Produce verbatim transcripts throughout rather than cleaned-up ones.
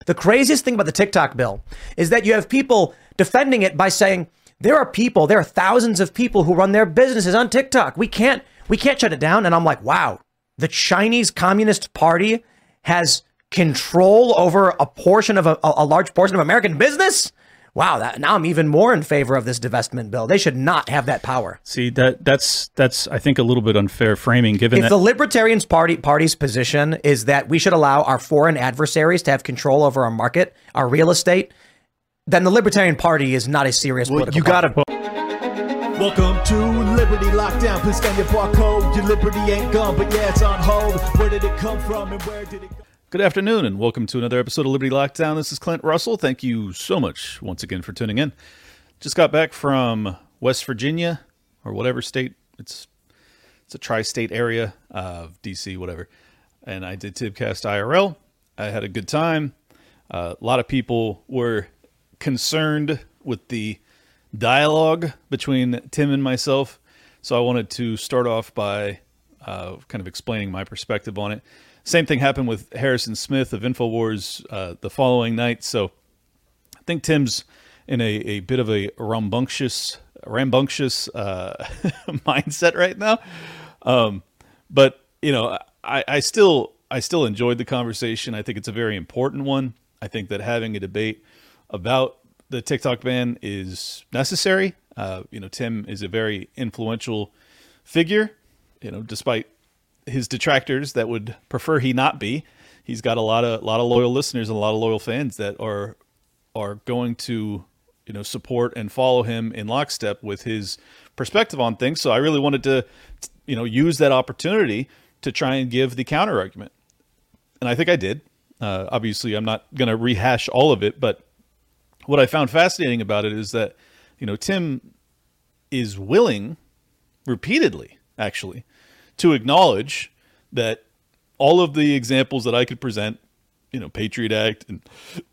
The craziest thing about the TikTok bill is that you have people defending it by saying there are people, there are thousands of people who run their businesses on TikTok. We can't, we can't shut it down. And I'm like, wow, the Chinese Communist Party has control over a portion of a, a large portion of American business. Wow, that, now I'm even more in favor of this divestment bill. They should not have that power. See, that that's that's I think a little bit unfair framing, given if that the Libertarians Party party's position is that we should allow our foreign adversaries to have control over our market, our real estate, then the Libertarian Party is not a serious well, political you gotta party. Welcome to Liberty Lockdown. Please scan your barcode. Your liberty ain't gone, but yeah, it's on hold. Where did it come from and where did it go? Good afternoon, and welcome to another episode of Liberty Lockdown. This is Clint Russell. Thank you so much once again for tuning in. Just got back from West Virginia, or whatever state. It's it's a tri-state area of D C, whatever. And I did Tibcast I R L. I had a good time. Uh, a lot of people were concerned with the dialogue between Tim and myself, so I wanted to start off by uh, kind of explaining my perspective on it. Same thing happened with Harrison Smith of InfoWars uh, the following night. So I think Tim's in a, a bit of a rambunctious, rambunctious uh, mindset right now. Um, but you know, I, I still, I still enjoyed the conversation. I think it's a very important one. I think that having a debate about the TikTok ban is necessary. Uh, you know, Tim is a very influential figure. You know, despite his detractors that would prefer he not be, he's got a lot of a lot of loyal listeners and a lot of loyal fans that are are going to, you know, support and follow him in lockstep with his perspective on things. So I really wanted to, you know, use that opportunity to try and give the counter argument, and I think I did. Uh, obviously, I'm not going to rehash all of it, but what I found fascinating about it is that, you know, Tim is willing, repeatedly, actually, to acknowledge that all of the examples that I could present, you know, Patriot Act and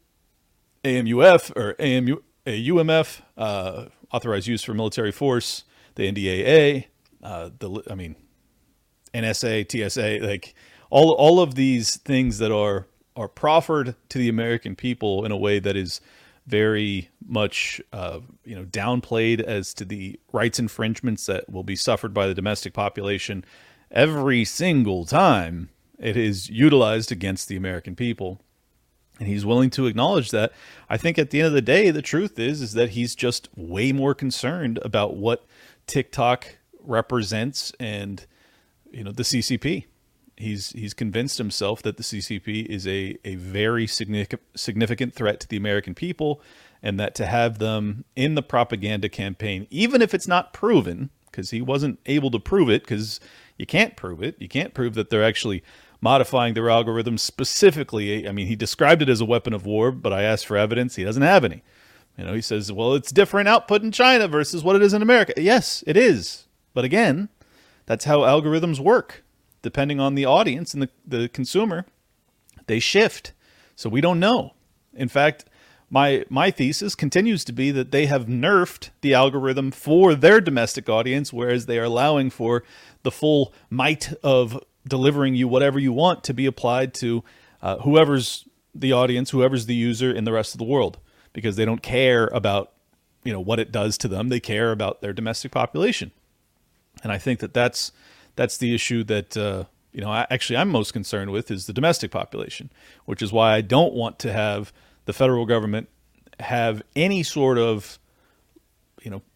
A M U F or A M U, U M F, uh, authorized use for military force, the N D A A, uh, the, I mean, N S A, T S A, like all, all of these things that are, are proffered to the American people in a way that is very much, uh, you know, downplayed as to the rights infringements that will be suffered by the domestic population. Every single time it is utilized against the American people. And he's willing to acknowledge that. I think at the end of the day, the truth is, is that he's just way more concerned about what TikTok represents and, you know, the C C P. He's he's convinced himself that the C C P is a, a very significant significant threat to the American people, and that to have them in the propaganda campaign, even if it's not proven, because he wasn't able to prove it, because you can't prove it. You can't prove that they're actually modifying their algorithms specifically. I mean, he described it as a weapon of war, but I asked for evidence. He doesn't have any. You know, he says, well, it's different output in China versus what it is in America. Yes, it is. But again, that's how algorithms work. Depending on the audience and the, the consumer, they shift. So we don't know. In fact, my my thesis continues to be that they have nerfed the algorithm for their domestic audience, whereas they are allowing for the full might of delivering you whatever you want to be applied to uh, whoever's the audience, whoever's the user in the rest of the world, because they don't care about, you know, what it does to them. They care about their domestic population. And I think that that's, that's the issue that, uh, you know, I, actually I'm most concerned with is the domestic population, which is why I don't want to have the federal government have any sort of, you know,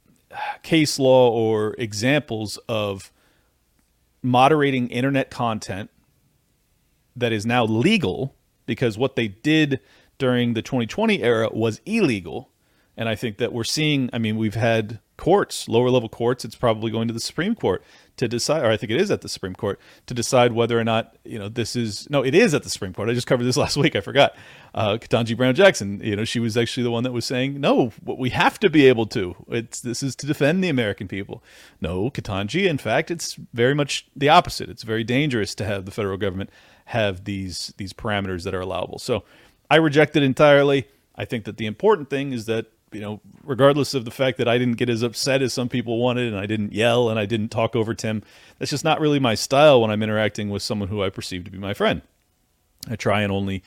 case law or examples of moderating internet content that is now legal, because what they did during the twenty twenty era was illegal. And I think that we're seeing, I mean, we've had courts, lower level courts, it's probably going to the Supreme Court to decide, or I think it is at the Supreme Court, to decide whether or not, you know, this is, no, it is at the Supreme Court. I just covered this last week. I forgot. Uh, Ketanji Brown Jackson, you know, she was actually the one that was saying, no, we have to be able to. It's, this is to defend the American people. No, Ketanji, in fact, it's very much the opposite. It's very dangerous to have the federal government have these, these parameters that are allowable. So I reject it entirely. I think that the important thing is that, you know, regardless of the fact that I didn't get as upset as some people wanted, and I didn't yell and I didn't talk over Tim, that's just not really my style when I'm interacting with someone who I perceive to be my friend. I try and only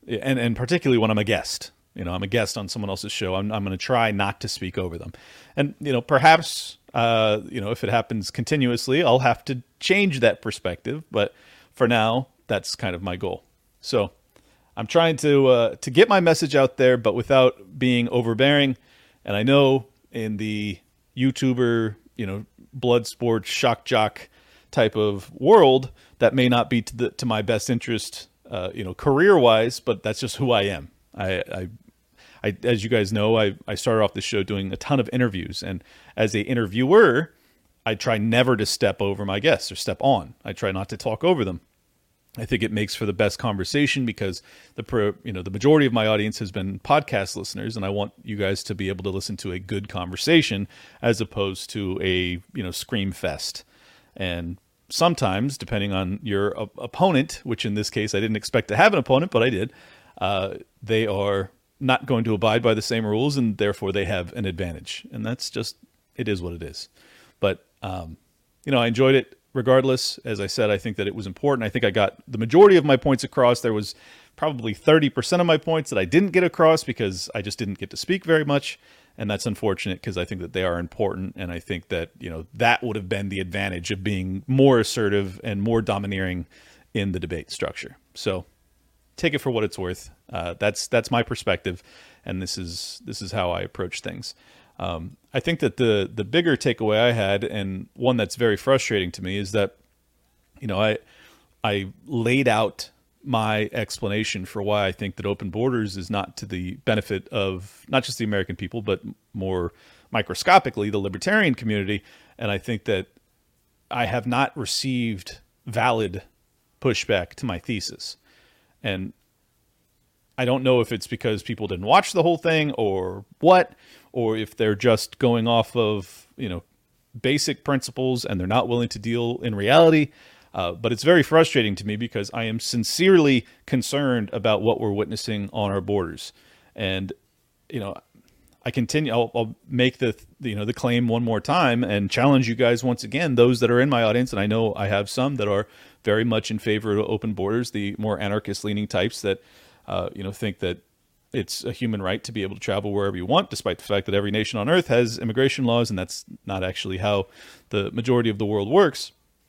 and, and particularly when I'm a guest. You know, I'm a guest on someone else's show. I'm, I'm going to try not to speak over them. And, you know, perhaps, uh, you know, if it happens continuously, I'll have to change that perspective. But for now, that's kind of my goal. So I'm trying to uh, to get my message out there, but without being overbearing. And I know in the YouTuber, you know, blood sport, shock jock type of world, that may not be to the to my best interest, uh, you know, career wise, but that's just who I am. I, I I, as you guys know, I, I started off the show doing a ton of interviews, and as a interviewer, I try never to step over my guests or step on. I try not to talk over them. I think it makes for the best conversation because the pro, you know the majority of my audience has been podcast listeners, and I want you guys to be able to listen to a good conversation as opposed to a you know scream fest. And sometimes, depending on your op- opponent, which in this case I didn't expect to have an opponent, but I did, uh, they are not going to abide by the same rules, and therefore they have an advantage. And that's just, it is what it is. But, um, you know, I enjoyed it regardless. As I said, I think that it was important. I think I got the majority of my points across. There was probably thirty percent of my points that I didn't get across because I just didn't get to speak very much. And that's unfortunate because I think that they are important. And I think that, you know, that would have been the advantage of being more assertive and more domineering in the debate structure. So take it for what it's worth. Uh, that's that's my perspective, and this is this is how I approach things. Um, I think that the the bigger takeaway I had, and one that's very frustrating to me, is that you know I I laid out my explanation for why I think that open borders is not to the benefit of not just the American people, but more microscopically the libertarian community. And I think that I have not received valid pushback to my thesis. And I don't know if it's because people didn't watch the whole thing or what, or if they're just going off of, you know, basic principles and they're not willing to deal in reality. Uh, but it's very frustrating to me because I am sincerely concerned about what we're witnessing on our borders. And, you know, I continue, I'll, I'll make the, you know, the claim one more time and challenge you guys once again, those that are in my audience. And I know I have some that are very much in favor of open borders, the more anarchist leaning types that, uh, you know, think that it's a human right to be able to travel wherever you want, despite the fact that every nation on earth has immigration laws. And that's not actually how the majority of the world works.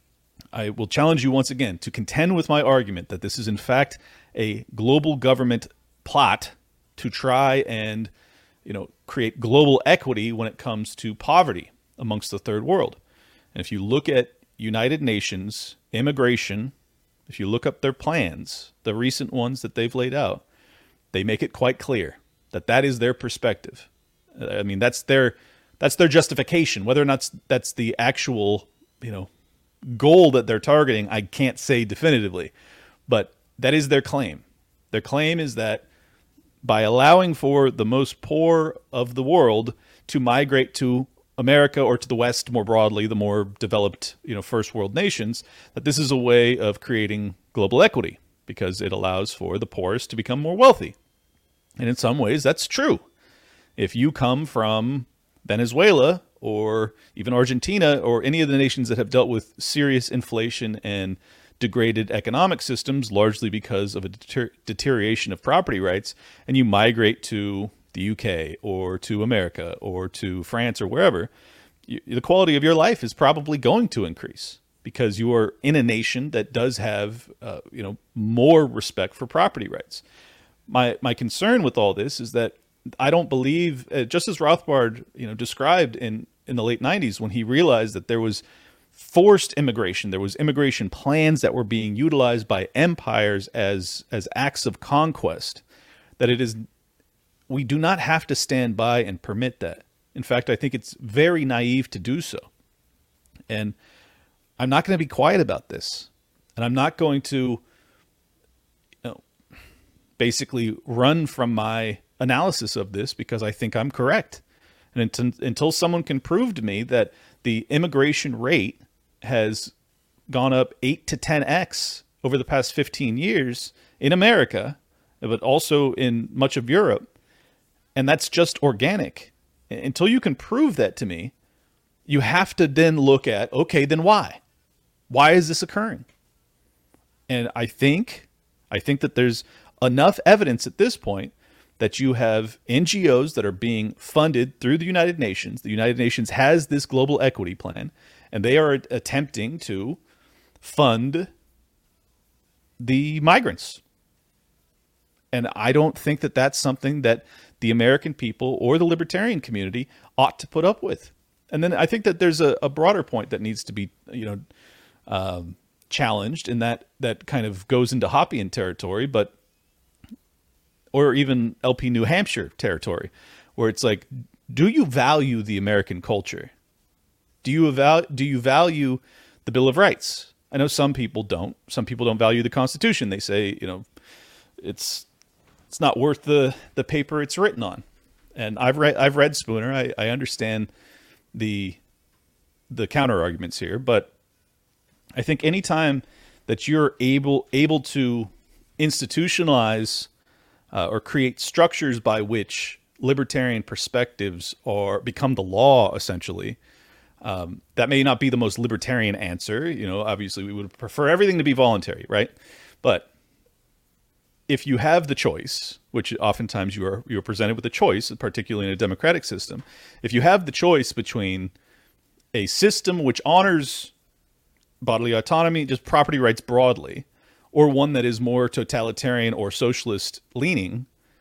I will challenge you once again to contend with my argument that this is in fact a global government plot to try and, you know, create global equity when it comes to poverty amongst the third world. And if you look at United Nations immigration, if you look up their plans, the recent ones that they've laid out, they make it quite clear that that is their perspective. I mean, that's their that's their justification. Whether or not that's the actual, you know, goal that they're targeting, I can't say definitively, but that is their claim. Their claim is that by allowing for the most poor of the world to migrate to America or to the West more broadly, the more developed, you know, first world nations, that this is a way of creating global equity because it allows for the poorest to become more wealthy. And in some ways, that's true. If you come from Venezuela or even Argentina or any of the nations that have dealt with serious inflation and degraded economic systems, largely because of a deter- deterioration of property rights, and you migrate to the U K or to America or to France or wherever, you, the quality of your life is probably going to increase because you are in a nation that does have, uh, you know, more respect for property rights. My my concern with all this is that I don't believe, uh, just as Rothbard, you know, described in, in the late nineties when he realized that there was forced immigration, there was immigration plans that were being utilized by empires as as acts of conquest, that it is, we do not have to stand by and permit that. In fact, I think it's very naive to do so. And I'm not going to be quiet about this. And I'm not going to, you know, basically run from my analysis of this because I think I'm correct. And until, until someone can prove to me that the immigration rate has gone up eight to ten x over the past fifteen years in America, but also in much of Europe, and that's just organic. Until you can prove that to me, you have to then look at, okay, then why? Why is this occurring? And I think, I think that there's enough evidence at this point that you have N G Os that are being funded through the United Nations. The United Nations has this global equity plan, and they are attempting to fund the migrants. And I don't think that that's something that the American people or the libertarian community ought to put up with. And then I think that there's a, a broader point that needs to be, you know, um, challenged, and that that kind of goes into Hoppian territory, but or even L P New Hampshire territory, where it's like, do you value the American culture? Do you eval- do you value the Bill of Rights? I know some people don't. Some people don't value the Constitution. They say, you know, it's it's not worth the, the paper it's written on. And I've read I've read Spooner. I, I understand the the counter arguments here, but I think anytime that you're able able to institutionalize uh, or create structures by which libertarian perspectives are become the law, essentially, um, that may not be the most libertarian answer. You know, obviously we would prefer everything to be voluntary, right? But if you have the choice, which oftentimes you are you are presented with a choice, particularly in a democratic system, if you have the choice between a system which honors bodily autonomy, just property rights broadly, or one that is more totalitarian or socialist leaning,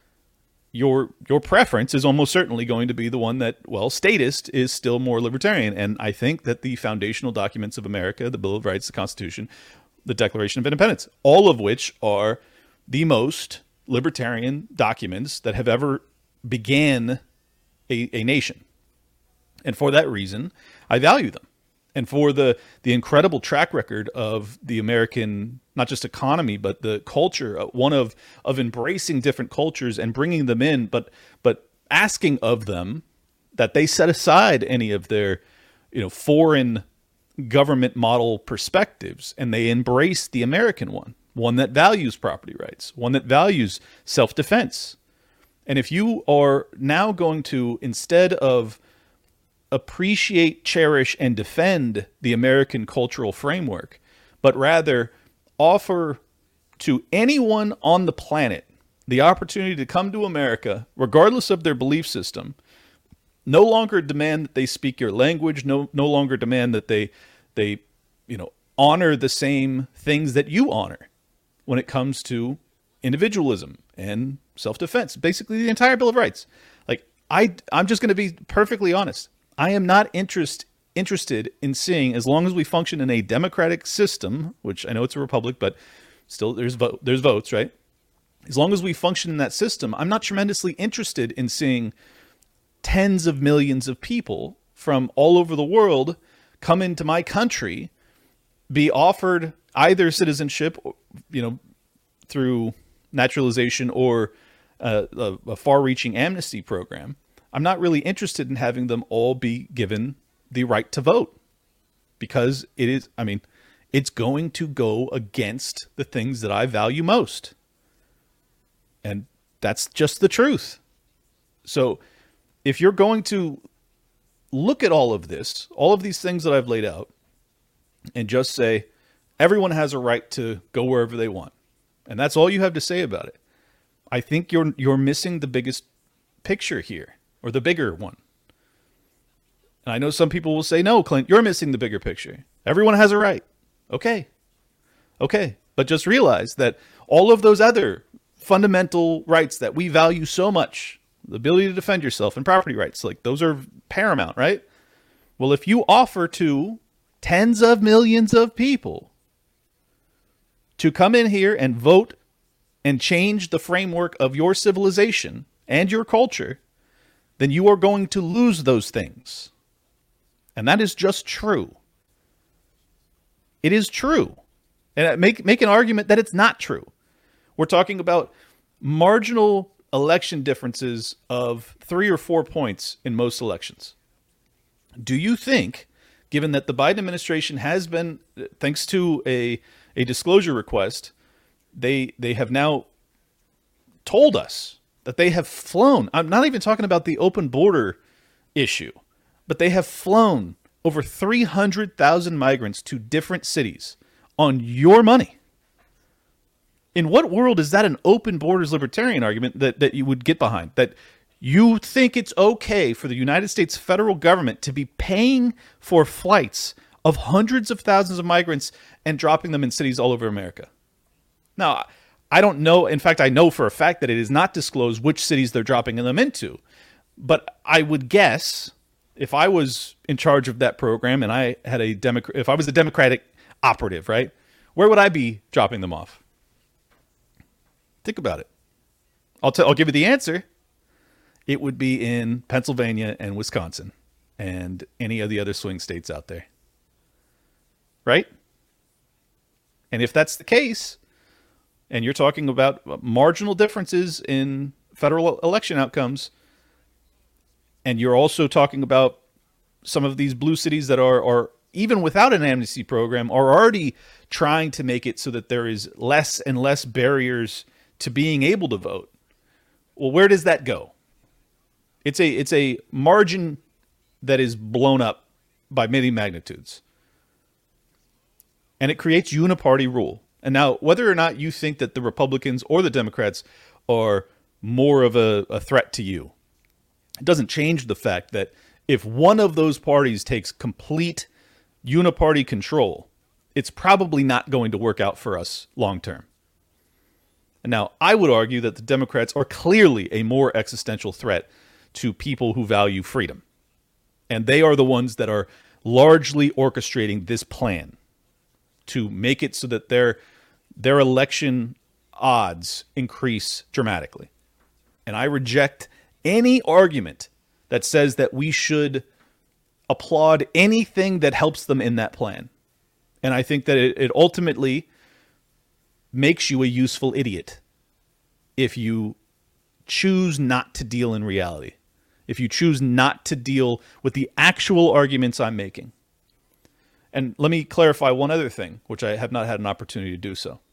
your your preference is almost certainly going to be the one that, well, statist is still more libertarian. And I think that the foundational documents of America, the Bill of Rights, the Constitution, the Declaration of Independence, all of which are the most libertarian documents that have ever began a, a nation. And for that reason, I value them. And for the the incredible track record of the American, not just economy, but the culture, one of of embracing different cultures and bringing them in, but but asking of them that they set aside any of their, you know, foreign government model perspectives, and they embrace the American one, one that values property rights, one that values self-defense. And if you are now going to, instead of appreciate, cherish, and defend the American cultural framework, but rather offer to anyone on the planet the opportunity to come to America, regardless of their belief system, no longer demand that they speak your language, no no longer demand that they they you know honor the same things that you honor when it comes to individualism and self-defense, basically the entire Bill of Rights. Like I I'm just going to be perfectly honest. I am not interest, interested in seeing, as long as we function in a democratic system, which I know it's a republic, but still there's vo- there's votes, right? As long as we function in that system, I'm not tremendously interested in seeing tens of millions of people from all over the world come into my country, be offered either citizenship, you know, through naturalization or uh, a, a far-reaching amnesty program. I'm not really interested in having them all be given the right to vote, because it is, I mean, it's going to go against the things that I value most. And that's just the truth. So if you're going to look at all of this, all of these things that I've laid out, and just say, everyone has a right to go wherever they want, and that's all you have to say about it, I think you're you're missing the biggest picture here. Or the bigger one. And I know some people will say, no, Clint, you're missing the bigger picture. Everyone has a right. Okay. Okay. But just realize that all of those other fundamental rights that we value so much, the ability to defend yourself and property rights, like those are paramount, right? Well, if you offer to tens of millions of people to come in here and vote and change the framework of your civilization and your culture, then you are going to lose those things. And that is just true. It is true. And make make an argument that it's not true. We're talking about marginal election differences of three or four points in most elections. Do you think, given that the Biden administration has been, thanks to a, a disclosure request, they they have now told us that they have flown, I'm not even talking about the open border issue, but they have flown over three hundred thousand migrants to different cities on your money. In what world is that an open borders libertarian argument that, that you would get behind? That you think it's okay for the United States federal government to be paying for flights of hundreds of thousands of migrants and dropping them in cities all over America? Now, I don't know. In fact, I know for a fact that it is not disclosed which cities they're dropping them into. But I would guess if I was in charge of that program and I had a Democrat, if I was a Democratic operative, right, where would I be dropping them off? Think about it. I'll tell. I'll give you the answer. It would be in Pennsylvania and Wisconsin and any of the other swing states out there. Right? And if that's the case, and you're talking about marginal differences in federal election outcomes, and you're also talking about some of these blue cities that are, are even without an amnesty program, are already trying to make it so that there is less and less barriers to being able to vote. Well, where does that go? It's a it's a margin that is blown up by many magnitudes. And it creates uniparty rule. And now, whether or not you think that the Republicans or the Democrats are more of a, a threat to you, it doesn't change the fact that if one of those parties takes complete uniparty control, it's probably not going to work out for us long term. And now, I would argue that the Democrats are clearly a more existential threat to people who value freedom. And they are the ones that are largely orchestrating this plan to make it so that their their election odds increase dramatically. And I reject any argument that says that we should applaud anything that helps them in that plan. And I think that it, it ultimately makes you a useful idiot if you choose not to deal in reality, if you choose not to deal with the actual arguments I'm making. And let me clarify one other thing, which I have not had an opportunity to do so.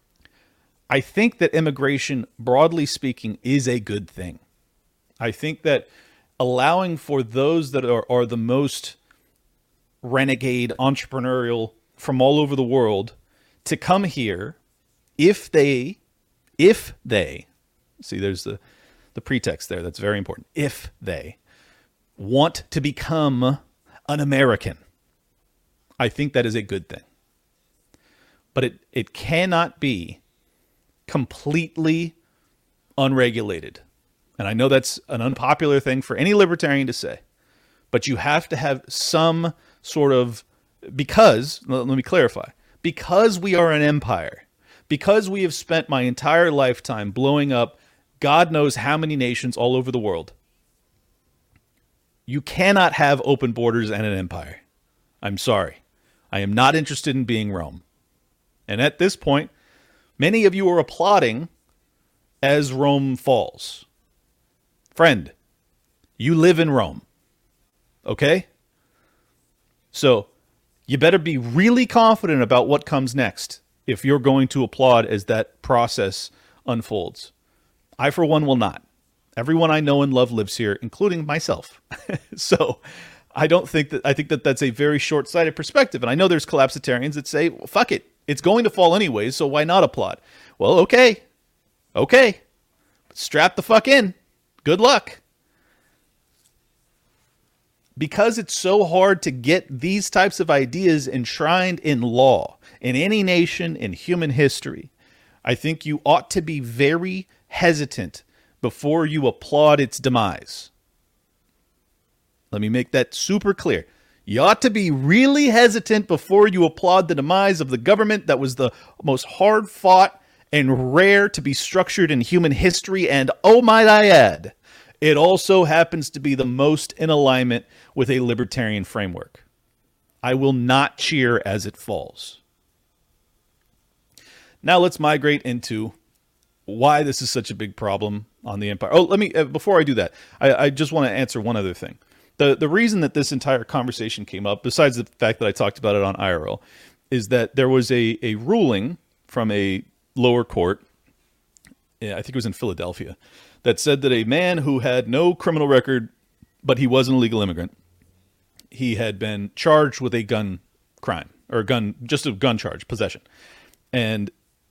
I think that immigration, broadly speaking, is a good thing. I think that allowing for those that are, are the most renegade entrepreneurial from all over the world to come here, if they, if they, see, there's the, the pretext there that's very important. If they want to become an American, I think that is a good thing. But it, it cannot be completely unregulated. And I know that's an unpopular thing for any libertarian to say, but you have to have some sort of, because, let me clarify, because we are an empire, because we have spent my entire lifetime blowing up God knows how many nations all over the world, you cannot have open borders and an empire. I'm sorry. I am not interested in being Rome. And at this point, many of you are applauding as Rome falls. Friend, you live in Rome. Okay? So you better be really confident about what comes next if you're going to applaud as that process unfolds. I, for one, will not. Everyone I know and love lives here, including myself. So I don't think that, I think that that's a very short-sighted perspective. And I know there's collapsitarians that say, well, fuck it. It's going to fall anyways, so why not applaud? Well, okay. Okay. Strap the fuck in. Good luck. Because it's so hard to get these types of ideas enshrined in law, in any nation, in human history, I think you ought to be very hesitant before you applaud its demise. Let me make that super clear. You ought to be really hesitant before you applaud the demise of the government that was the most hard-fought and rare to be structured in human history, and oh might I add, it also happens to be the most in alignment with a libertarian framework. I will not cheer as it falls. Now let's migrate into why this is such a big problem on the empire. Oh, let me, uh, before I do that, I, I just want to answer one other thing. The, the reason that this entire conversation came up, besides the fact that I talked about it on I R L, is that there was a, a ruling from a lower court, yeah, I think it was in Philadelphia, that said that a man who had no criminal record, but he was an illegal immigrant, he had been charged with a gun crime, or gun, just a gun charge, possession. And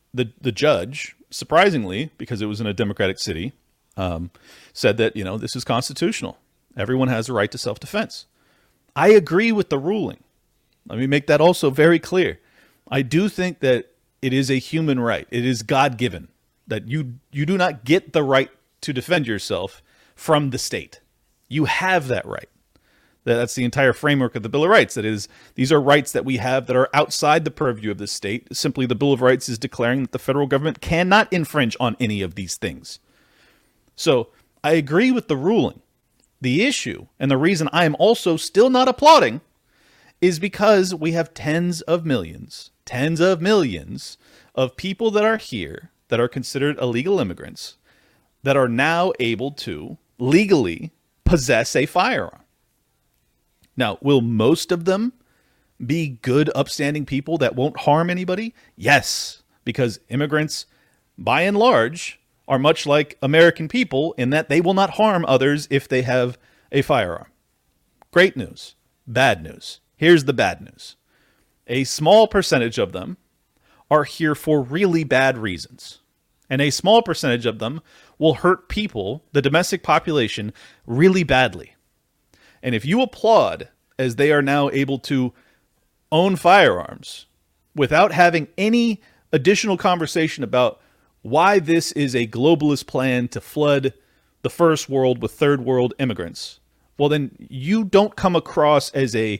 the the judge, surprisingly, because it was in a Democratic city, um, said that, you know, this is constitutional. Everyone has a right to self-defense. I agree with the ruling. Let me make that also very clear. I do think that it is a human right. It is God-given that you you do not get the right to defend yourself from the state. You have that right. That's the entire framework of the Bill of Rights. That is, these are rights that we have that are outside the purview of the state. Simply, the Bill of Rights is declaring that the federal government cannot infringe on any of these things. So I agree with the ruling. The issue, and the reason I am also still not applauding, is because we have tens of millions, tens of millions of people that are here that are considered illegal immigrants that are now able to legally possess a firearm. Now, will most of them be good, upstanding people that won't harm anybody? Yes, because immigrants, by and large, are much like American people in that they will not harm others if they have a firearm. Great news. Bad news. Here's the bad news. A small percentage of them are here for really bad reasons. And a small percentage of them will hurt people, the domestic population, really badly. And if you applaud as they are now able to own firearms without having any additional conversation about why this is a globalist plan to flood the first world with third world immigrants, well, then you don't come across as a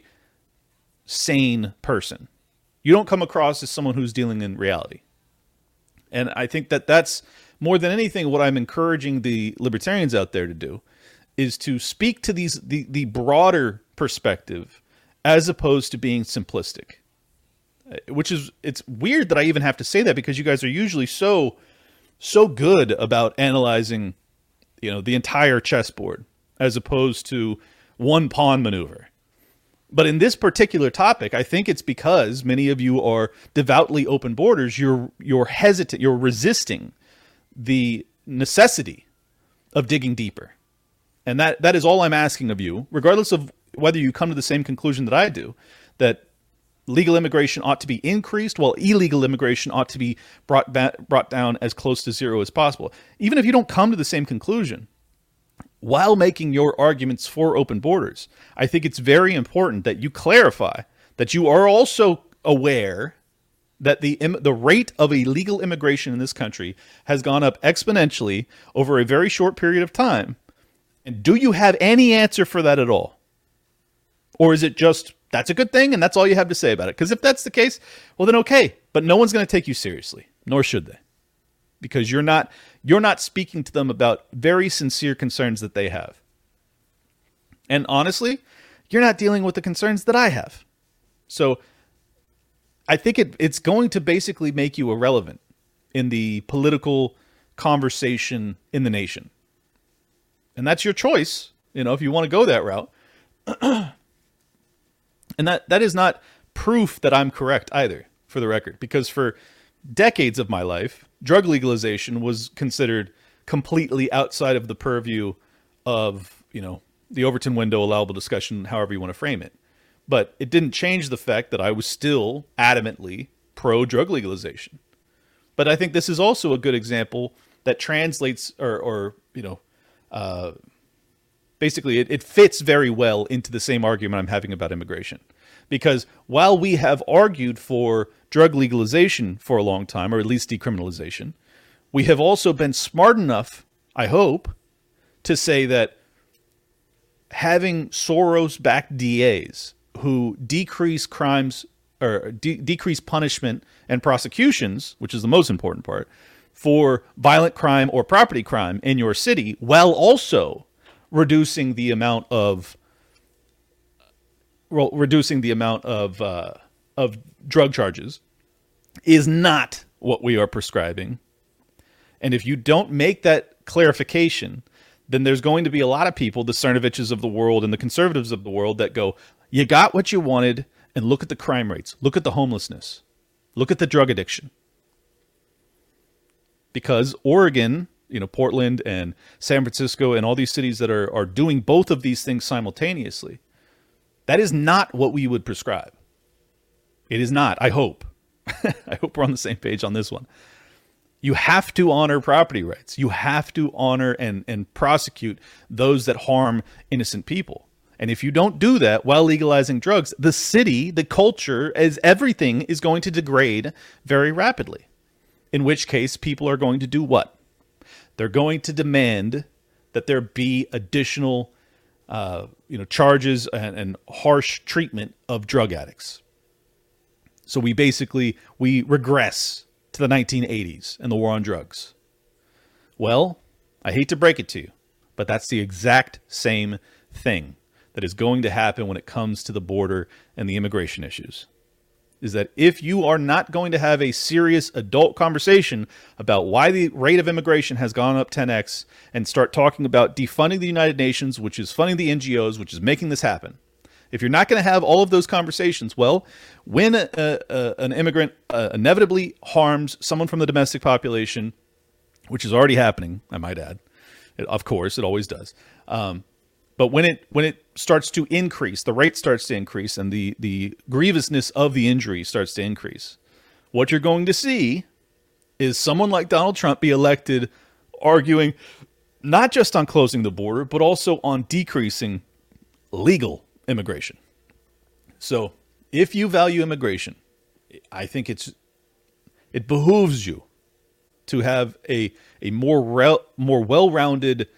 sane person. You don't come across as someone who's dealing in reality. And I think that that's more than anything what I'm encouraging the libertarians out there to do, is to speak to these the, the broader perspective as opposed to being simplistic. Which is, it's weird that I even have to say that, because you guys are usually so so good about analyzing, you know, the entire chessboard as opposed to one pawn maneuver. But in this particular topic, I think it's because many of you are devoutly open borders. You're you're hesitant, you're resisting the necessity of digging deeper. And that that is all I'm asking of you, regardless of whether you come to the same conclusion that I do, that legal immigration ought to be increased while illegal immigration ought to be brought ba- brought down as close to zero as possible. Even if you don't come to the same conclusion, while making your arguments for open borders, I think it's very important that you clarify that you are also aware that the im- the rate of illegal immigration in this country has gone up exponentially over a very short period of time. And do you have any answer for that at all? Or is it just, that's a good thing and that's all you have to say about it? Because if that's the case, well then okay. But no one's going to take you seriously, nor should they. Because you're not you're not speaking to them about very sincere concerns that they have. And honestly, you're not dealing with the concerns that I have. So I think it, it's going to basically make you irrelevant in the political conversation in the nation. And that's your choice, you know, if you want to go that route. And that, that is not proof that I'm correct either, for the record. Because for decades of my life, drug legalization was considered completely outside of the purview of, you know, the Overton window allowable discussion, however you want to frame it. But it didn't change the fact that I was still adamantly pro-drug legalization. But I think this is also a good example that translates or, or you know, uh, basically it, it fits very well into the same argument I'm having about immigration. Because while we have argued for drug legalization for a long time, or at least decriminalization, we have also been smart enough, I hope, to say that having Soros-backed D As who decrease crimes or de- decrease punishment and prosecutions, which is the most important part, for violent crime or property crime in your city, while also reducing the amount of well, reducing the amount of uh, of drug charges, is not what we are prescribing. And if you don't make that clarification, then there's going to be a lot of people, the Cernoviches of the world and the conservatives of the world, that go, you got what you wanted, and look at the crime rates. Look at the homelessness. Look at the drug addiction. Because Oregon, you know, Portland and San Francisco and all these cities that are, are doing both of these things simultaneously, that is not what we would prescribe. It is not, I hope. I hope we're on the same page on this one. You have to honor property rights. You have to honor and, and prosecute those that harm innocent people. And if you don't do that while legalizing drugs, the city, the culture, as everything is going to degrade very rapidly. In which case, people are going to do what? They're going to demand that there be additional uh, you know, charges and, and harsh treatment of drug addicts. So we basically, we regress to the nineteen eighties and the war on drugs. Well, I hate to break it to you, but that's the exact same thing that is going to happen when it comes to the border and the immigration issues. Is that if you are not going to have a serious adult conversation about why the rate of immigration has gone up ten x and start talking about defunding the United Nations, which is funding the N G Os, which is making this happen. If you're not going to have all of those conversations, well, when a, a, an immigrant uh, inevitably harms someone from the domestic population, which is already happening, I might add, it, of course, it always does. Um, but when it when it starts to increase, the rate starts to increase, and the the grievousness of the injury starts to increase, what you're going to see is someone like Donald Trump be elected arguing not just on closing the border, but also on decreasing legal immigration. So if you value immigration, I think it's it behooves you to have a a more rel, more well-rounded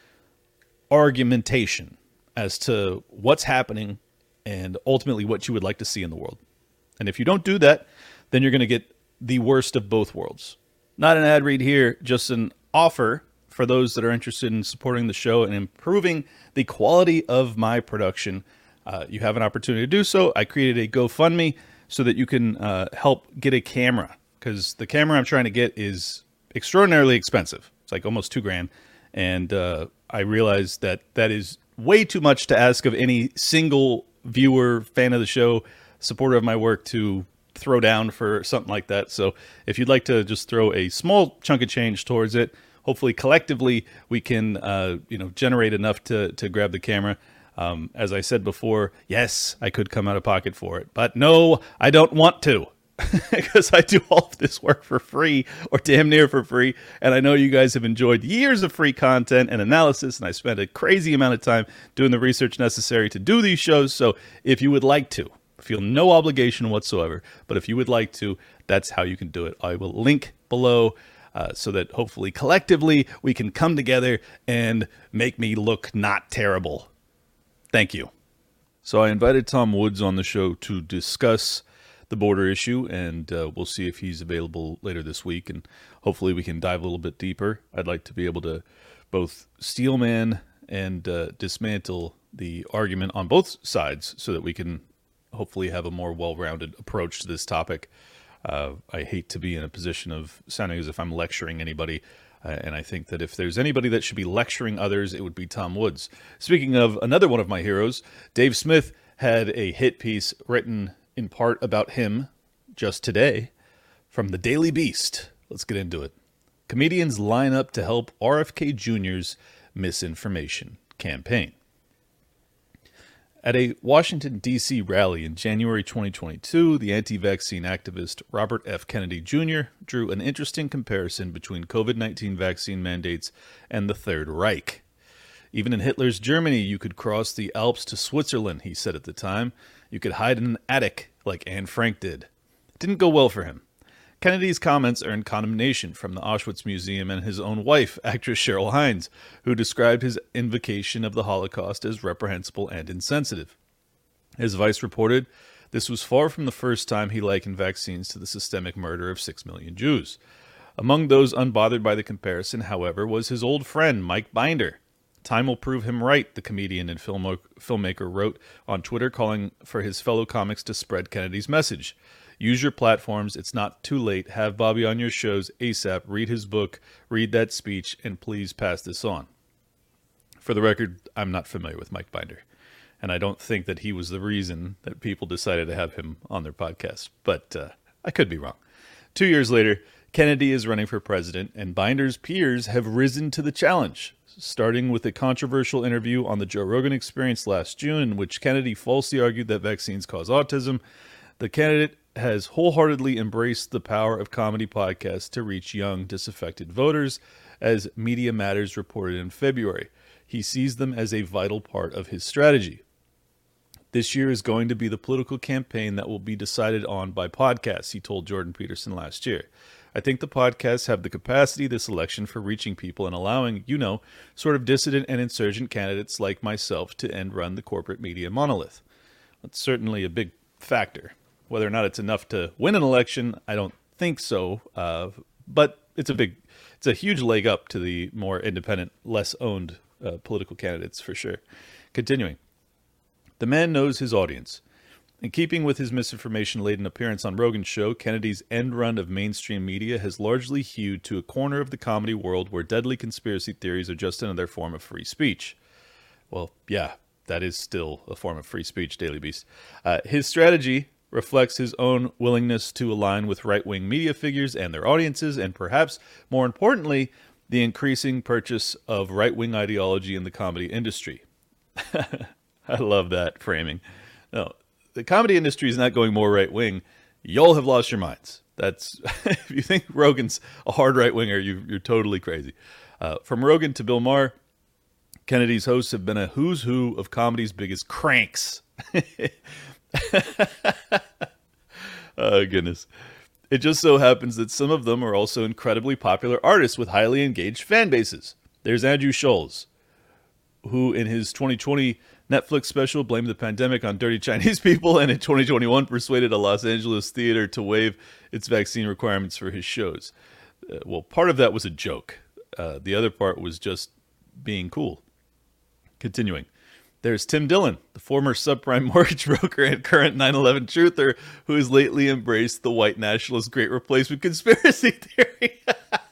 argumentation as to what's happening and ultimately what you would like to see in the world. And if you don't do that, then you're going to get the worst of both worlds. Not an ad read here, just an offer for those that are interested in supporting the show and improving the quality of my production. Uh, you have an opportunity to do so. I created a GoFundMe so that you can uh, help get a camera, because the camera I'm trying to get is extraordinarily expensive. It's like almost two grand. And uh, I realized that that is way too much to ask of any single viewer, fan of the show, supporter of my work to throw down for something like that. So if you'd like to just throw a small chunk of change towards it, hopefully collectively we can uh, you know, generate enough to, to grab the camera. Um, as I said before, yes, I could come out of pocket for it, but no, I don't want to, because I do all of this work for free or damn near for free. And I know you guys have enjoyed years of free content and analysis, and I spent a crazy amount of time doing the research necessary to do these shows. So if you would like to, feel no obligation whatsoever, but if you would like to, that's how you can do it. I will link below uh, so that hopefully collectively we can come together and make me look not terrible. Thank you. So I invited Tom Woods on the show to discuss the border issue, and uh, we'll see if he's available later this week, and hopefully we can dive a little bit deeper. I'd like to be able to both steelman and uh, dismantle the argument on both sides so that we can hopefully have a more well-rounded approach to this topic. Uh, I hate to be in a position of sounding as if I'm lecturing anybody. Uh, and I think that if there's anybody that should be lecturing others, it would be Tom Woods. Speaking of another one of my heroes, Dave Smith had a hit piece written in part about him just today from the Daily Beast. Let's get into it. Comedians line up to help R F K Junior's misinformation campaign. At a Washington, D C rally in January twenty twenty-two, the anti-vaccine activist Robert F. Kennedy Junior drew an interesting comparison between COVID nineteen vaccine mandates and the Third Reich. Even in Hitler's Germany, you could cross the Alps to Switzerland, he said at the time. You could hide in an attic like Anne Frank did. It didn't go well for him. Kennedy's comments earned condemnation from the Auschwitz Museum and his own wife, actress Cheryl Hines, who described his invocation of the Holocaust as reprehensible and insensitive. As Vice reported, this was far from the first time he likened vaccines to the systemic murder of six million Jews. Among those unbothered by the comparison, however, was his old friend Mike Binder. Time will prove him right, the comedian and film- filmmaker wrote on Twitter, calling for his fellow comics to spread Kennedy's message. Use your platforms. It's not too late. Have Bobby on your shows ASAP. Read his book. Read that speech. And please pass this on. For the record, I'm not familiar with Mike Binder. And I don't think that he was the reason that people decided to have him on their podcast. But uh, I could be wrong. Two years later, Kennedy is running for president, and Binder's peers have risen to the challenge, starting with a controversial interview on the Joe Rogan Experience last June, in which Kennedy falsely argued that vaccines cause autism. The candidate has wholeheartedly embraced the power of comedy podcasts to reach young, disaffected voters, as Media Matters reported in February. He sees them as a vital part of his strategy. This year is going to be the political campaign that will be decided on by podcasts, he told Jordan Peterson last year. I think the podcasts have the capacity this election for reaching people and allowing, you know, sort of dissident and insurgent candidates like myself to end run the corporate media monolith. That's certainly a big factor. Whether or not it's enough to win an election, I don't think so. Uh, but it's a big, it's a huge leg up to the more independent, less owned uh, political candidates for sure. Continuing. The man knows his audience. In keeping with his misinformation-laden appearance on Rogan's show, Kennedy's end run of mainstream media has largely hewed to a corner of the comedy world where deadly conspiracy theories are just another form of free speech. Well, yeah, that is still a form of free speech, Daily Beast. Uh, his strategy reflects his own willingness to align with right-wing media figures and their audiences, and perhaps, more importantly, the increasing purchase of right-wing ideology in the comedy industry. I love that framing. No, the comedy industry is not going more right-wing. Y'all have lost your minds. That's if you think Rogan's a hard right-winger, you, you're totally crazy. Uh, from Rogan to Bill Maher, Kennedy's hosts have been a who's who of comedy's biggest cranks. Oh, goodness. It just so happens that some of them are also incredibly popular artists with highly engaged fan bases. There's Andrew Schulz, who in his twenty twenty Netflix special blamed the pandemic on dirty Chinese people, and in twenty twenty-one persuaded a Los Angeles theater to waive its vaccine requirements for his shows. Uh, well, part of that was a joke. Uh, the other part was just being cool. Continuing. There's Tim Dillon, the former subprime mortgage broker and current nine eleven truther, who has lately embraced the white nationalist Great Replacement conspiracy theory.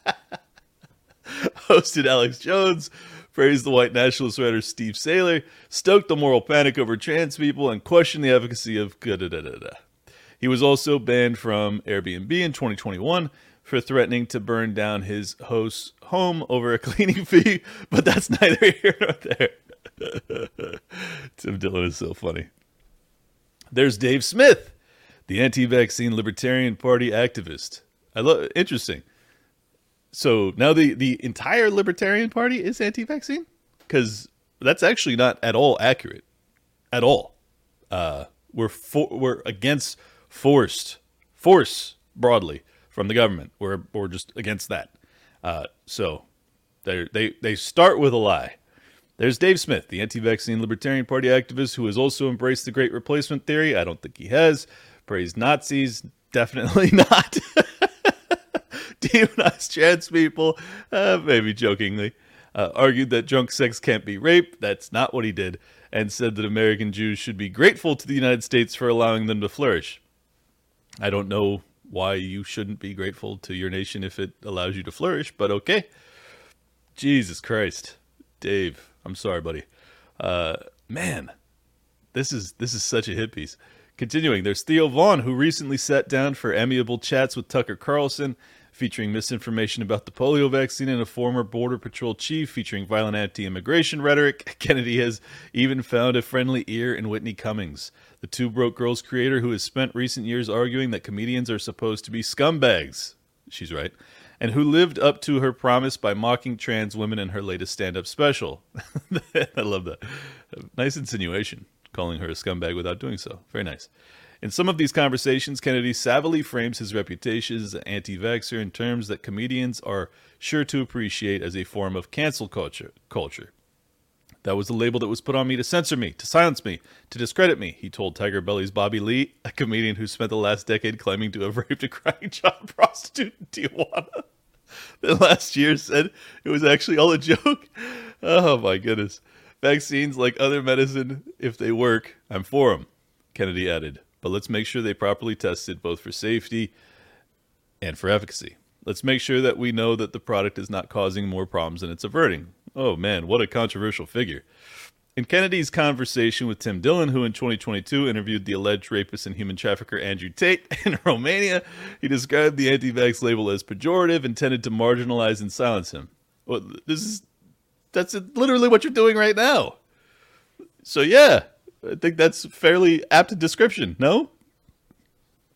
Hosted Alex Jones, praised the white nationalist writer Steve Saylor, stoked the moral panic over trans people, and questioned the efficacy of da-da-da-da-da. He was also banned from Airbnb in twenty twenty-one for threatening to burn down his host's home over a cleaning fee, but that's neither here nor there. Tim Dillon is so funny. There's Dave Smith, the anti-vaccine Libertarian Party activist. I love interesting. So now the, the entire Libertarian Party is anti-vaccine? Because that's actually not at all accurate. At all. Uh, we're for, we're against forced force broadly from the government. We're we're just against that. Uh, so they they they start with a lie. There's Dave Smith, the anti-vaccine Libertarian Party activist who has also embraced the Great Replacement theory. I don't think he has. Praised Nazis. Definitely not. Demonized trans people. Uh, maybe jokingly. Uh, argued that drunk sex can't be rape. That's not what he did. And said that American Jews should be grateful to the United States for allowing them to flourish. I don't know why you shouldn't be grateful to your nation if it allows you to flourish, but okay. Jesus Christ. Dave. I'm sorry, buddy. Uh, man, this is this is such a hit piece. Continuing, there's Theo Vaughn, who recently sat down for amiable chats with Tucker Carlson, featuring misinformation about the polio vaccine, and a former Border Patrol chief featuring violent anti-immigration rhetoric. Kennedy has even found a friendly ear in Whitney Cummings, the Two Broke Girls creator who has spent recent years arguing that comedians are supposed to be scumbags. She's right. And who lived up to her promise by mocking trans women in her latest stand-up special. I love that. Nice insinuation, calling her a scumbag without doing so. Very nice. In some of these conversations, Kennedy savvily frames his reputation as an anti-vaxxer in terms that comedians are sure to appreciate as a form of cancel culture. culture. That was the label that was put on me to censor me, to silence me, to discredit me, he told Tiger Belly's Bobby Lee, a comedian who spent the last decade claiming to have raped a crying child prostitute in Tijuana. Then last year said it was actually all a joke. Oh my goodness. Vaccines, like other medicine, if they work, I'm for them, Kennedy added. But let's make sure they properly tested both for safety and for efficacy. Let's make sure that we know that the product is not causing more problems than it's averting. Oh man, what a controversial figure. In Kennedy's conversation with Tim Dillon, who in twenty twenty-two interviewed the alleged rapist and human trafficker Andrew Tate in Romania, he described the anti-vax label as pejorative, intended to marginalize and silence him. Well, this is that's literally what you're doing right now. So yeah, I think that's a fairly apt description, no?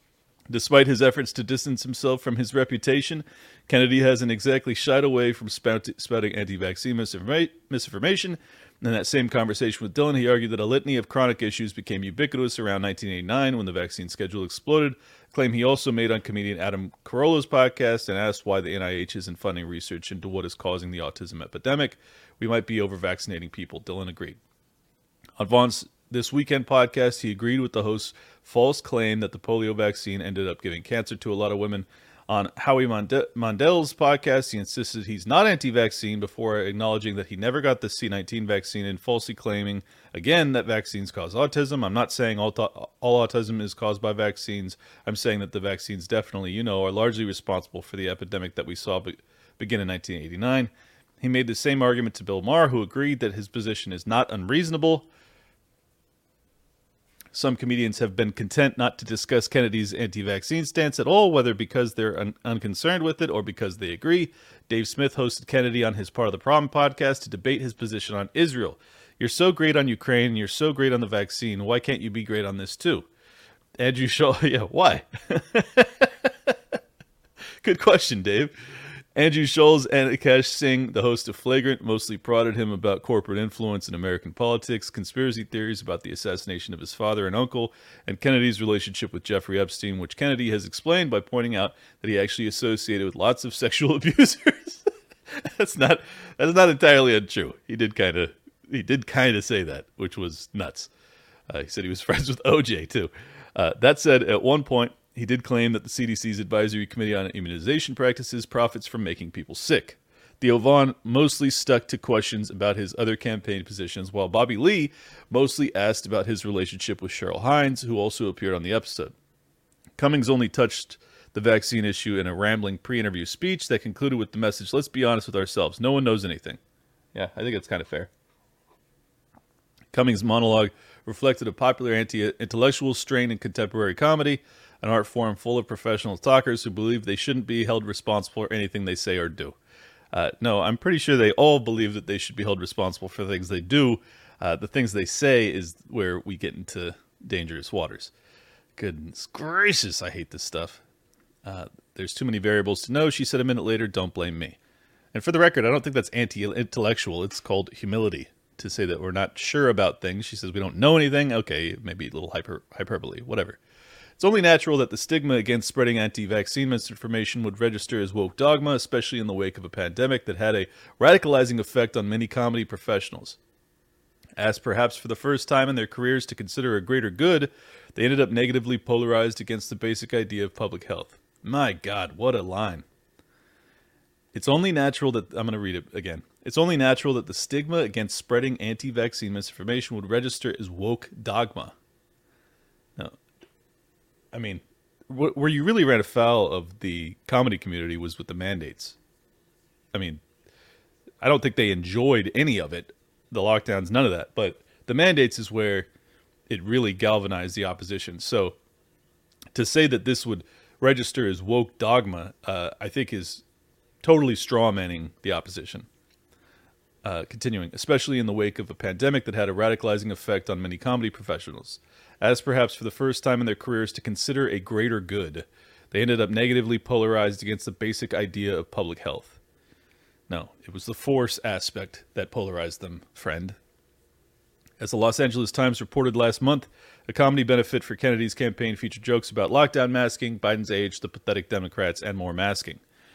Despite his efforts to distance himself from his reputation, Kennedy hasn't exactly shied away from spout- spouting anti-vaccine misinforma- misinformation. In that same conversation with Dillon, he argued that a litany of chronic issues became ubiquitous around nineteen eighty-nine when the vaccine schedule exploded, a claim he also made on comedian Adam Carolla's podcast, and asked why the N I H isn't funding research into what is causing the autism epidemic. We might be over-vaccinating people, Dillon agreed. On Vaughn's This Weekend podcast, he agreed with the host's false claim that the polio vaccine ended up giving cancer to a lot of women. On Howie Monde- Mondel's podcast, he insisted he's not anti-vaccine before acknowledging that he never got the C nineteen vaccine and falsely claiming, again, that vaccines cause autism. I'm not saying all, to- all autism is caused by vaccines. I'm saying that the vaccines definitely, you know, are largely responsible for the epidemic that we saw be- begin in nineteen eighty-nine. He made the same argument to Bill Maher, who agreed that his position is not unreasonable. Some comedians have been content not to discuss Kennedy's anti-vaccine stance at all, whether because they're un- unconcerned with it or because they agree. Dave Smith hosted Kennedy on his Part of the Problem podcast to debate his position on Israel. You're so great on Ukraine, and you're so great on the vaccine. Why can't you be great on this too? Andrew Shaw, yeah, why? Good question, Dave. Andrew Scholes and Akash Singh, the host of Flagrant, mostly prodded him about corporate influence in American politics, conspiracy theories about the assassination of his father and uncle, and Kennedy's relationship with Jeffrey Epstein, which Kennedy has explained by pointing out that he actually associated with lots of sexual abusers. that's not that's not entirely untrue. He did kind of he did kind of say that, which was nuts. Uh, he said he was friends with O J too. Uh, that said, at one point, he did claim that the C D C's Advisory Committee on Immunization Practices profits from making people sick. Theo Vaughn mostly stuck to questions about his other campaign positions, while Bobby Lee mostly asked about his relationship with Cheryl Hines, who also appeared on the episode. Cummings only touched the vaccine issue in a rambling pre-interview speech that concluded with the message, let's be honest with ourselves, no one knows anything. Yeah, I think that's kind of fair. Cummings' monologue reflected a popular anti-intellectual strain in contemporary comedy, an art form full of professional talkers who believe they shouldn't be held responsible for anything they say or do. Uh, no, I'm pretty sure they all believe that they should be held responsible for things they do. Uh, the things they say is where we get into dangerous waters. Goodness gracious, I hate this stuff. Uh, there's too many variables to know, she said a minute later, don't blame me. And for the record, I don't think that's anti-intellectual. It's called humility. To say that we're not sure about things. She says we don't know anything. Okay, maybe a little hyper, hyperbole, whatever. It's only natural that the stigma against spreading anti-vaccine misinformation would register as woke dogma, especially in the wake of a pandemic that had a radicalizing effect on many comedy professionals. Asked perhaps for the first time in their careers to consider a greater good, they ended up negatively polarized against the basic idea of public health. My God, what a line. It's only natural that, I'm going to read it again. It's only natural that the stigma against spreading anti-vaccine misinformation would register as woke dogma. Now, I mean, wh- where you really ran afoul of the comedy community was with the mandates. I mean, I don't think they enjoyed any of it, the lockdowns, none of that. But the mandates is where it really galvanized the opposition. So to say that this would register as woke dogma, uh, I think is totally straw-manning the opposition. Uh, continuing, especially in the wake of a pandemic that had a radicalizing effect on many comedy professionals. As perhaps for the first time in their careers to consider a greater good, they ended up negatively polarized against the basic idea of public health. No, it was the force aspect that polarized them, friend. As the Los Angeles Times reported last month, a comedy benefit for Kennedy's campaign featured jokes about lockdown masking, Biden's age, the pathetic Democrats, and more masking.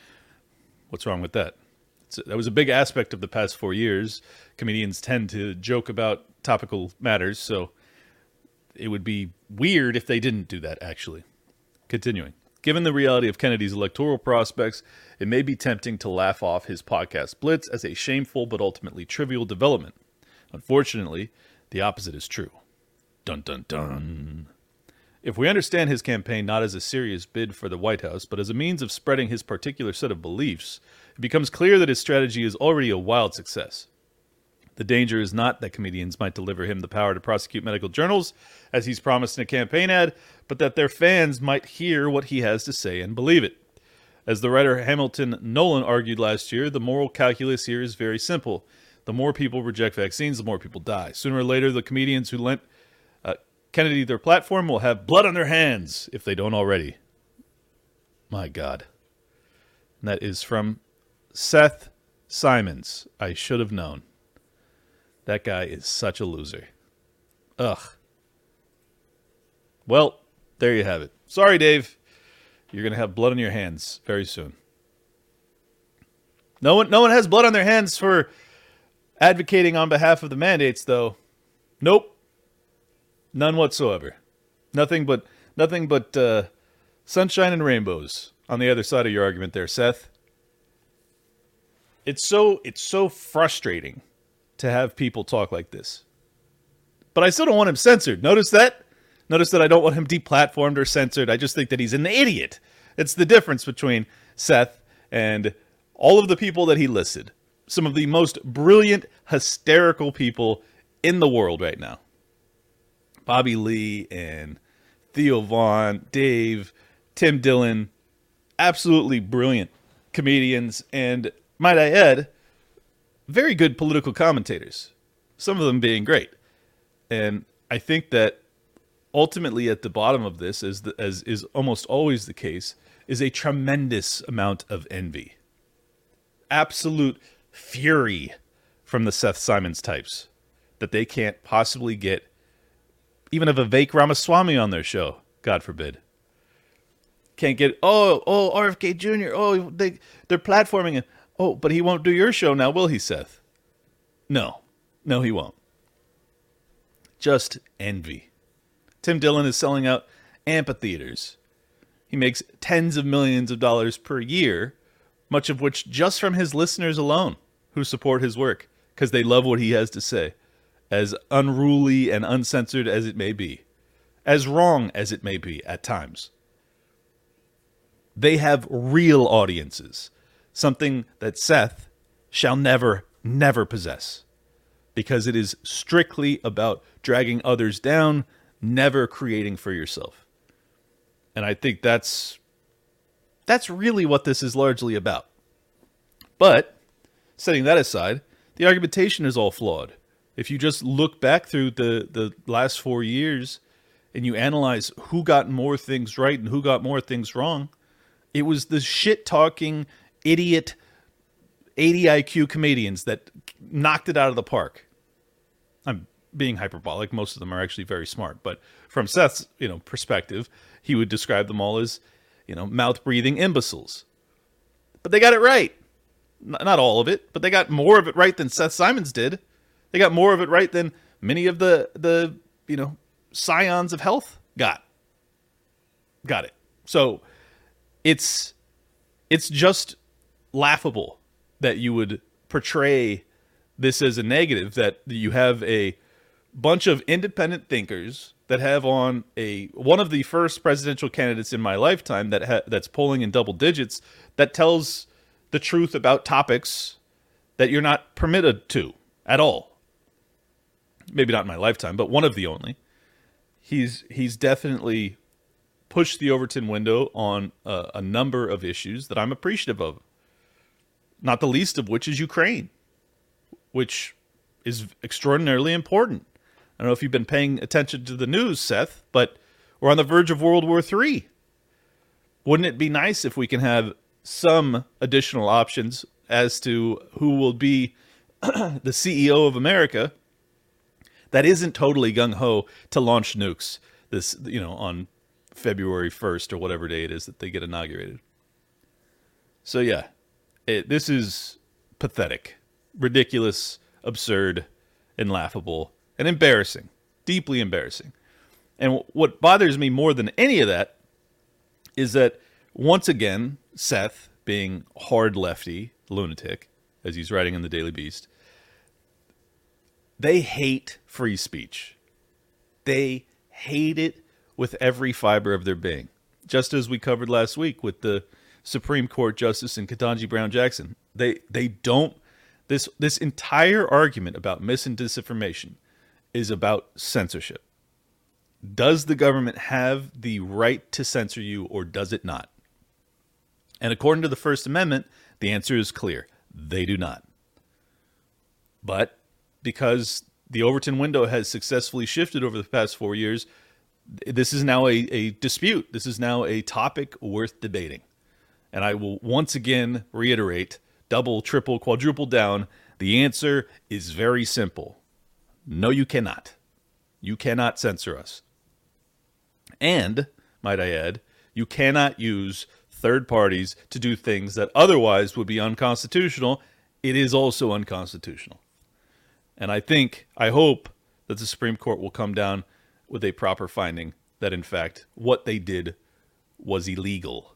What's wrong with that? So that was a big aspect of the past four years. Comedians tend to joke about topical matters, so it would be weird if they didn't do that, actually. Continuing. Given the reality of Kennedy's electoral prospects, it may be tempting to laugh off his podcast Blitz as a shameful but ultimately trivial development. Unfortunately, the opposite is true. Dun dun dun. If we understand his campaign not as a serious bid for the White House, but as a means of spreading his particular set of beliefs, it becomes clear that his strategy is already a wild success. The danger is not that comedians might deliver him the power to prosecute medical journals, as he's promised in a campaign ad, but that their fans might hear what he has to say and believe it. As the writer Hamilton Nolan argued last year, the moral calculus here is very simple. The more people reject vaccines, the more people die. Sooner or later, the comedians who lent uh, Kennedy their platform will have blood on their hands, if they don't already. My God. And that is from Seth Simons. I should have known. That guy is such a loser. Ugh. Well, there you have it. Sorry, Dave. You're going to have blood on your hands very soon. No one, no one has blood on their hands for advocating on behalf of the mandates, though. Nope. None whatsoever. Nothing but nothing but uh, sunshine and rainbows on the other side of your argument there, Seth. It's so it's so frustrating to have people talk like this. But I still don't want him censored. Notice that? Notice that I don't want him deplatformed or censored. I just think that he's an idiot. It's the difference between Seth and all of the people that he listed. Some of the most brilliant, hysterical people in the world right now. Bobby Lee and Theo Vaughn, Dave, Tim Dillon. Absolutely brilliant comedians. And might I add, very good political commentators. Some of them being great. And I think that ultimately at the bottom of this, as, the, as is almost always the case, is a tremendous amount of envy. Absolute fury from the Seth Simons types that they can't possibly get even a Vivek Ramaswamy on their show, God forbid. Can't get, oh, oh, R F K Junior, oh, they, they're platforming him. Oh, but he won't do your show now, will he, Seth? No. No, he won't. Just envy. Tim Dillon is selling out amphitheaters. He makes tens of millions of dollars per year, much of which just from his listeners alone who support his work because they love what he has to say, as unruly and uncensored as it may be, as wrong as it may be at times. They have real audiences, something that Seth shall never, never possess, because it is strictly about dragging others down, never creating for yourself. And I think that's that's really what this is largely about. But setting that aside, the argumentation is all flawed. If you just look back through the, the last four years and you analyze who got more things right and who got more things wrong, it was the shit-talking, idiot, eighty I Q comedians that knocked it out of the park. I'm being hyperbolic. Most of them are actually very smart. But from Seth's, you know, perspective, he would describe them all as, you know, mouth-breathing imbeciles. But they got it right. N- not all of it, but they got more of it right than Seth Simons did. They got more of it right than many of the, the you know, scions of health got. Got it. So it's it's just laughable that you would portray this as a negative, that you have a bunch of independent thinkers that have on a one of the first presidential candidates in my lifetime that ha, that's polling in double digits, that tells the truth about topics that you're not permitted to at all. Maybe not in my lifetime, but one of the only. He's he's definitely pushed the Overton window on a, a number of issues that I'm appreciative of. Not the least of which is Ukraine, which is extraordinarily important. I don't know if you've been paying attention to the news, Seth, but we're on the verge of World War Three. Wouldn't it be nice if we can have some additional options as to who will be the C E O of America that isn't totally gung-ho to launch nukes this, you know, on February first or whatever day it is that they get inaugurated. So yeah, it, this is pathetic, ridiculous, absurd, and laughable, and embarrassing, deeply embarrassing. And w- what bothers me more than any of that is that, once again, Seth, being hard lefty, lunatic, as he's writing in the Daily Beast, they hate free speech. They hate it with every fiber of their being. Just as we covered last week with the Supreme Court Justice in Ketanji Brown Jackson. They they don't this this entire argument about mis and disinformation is about censorship. Does the government have the right to censor you, or does it not? And according to the First Amendment, the answer is clear. They do not. But because the Overton window has successfully shifted over the past four years, this is now a, a dispute. This is now a topic worth debating. And I will once again reiterate, double, triple, quadruple down. The answer is very simple. No, you cannot. You cannot censor us. And, might I add, you cannot use third parties to do things that otherwise would be unconstitutional. It is also unconstitutional. And I think, I hope that the Supreme Court will come down with a proper finding that, in fact, what they did was illegal.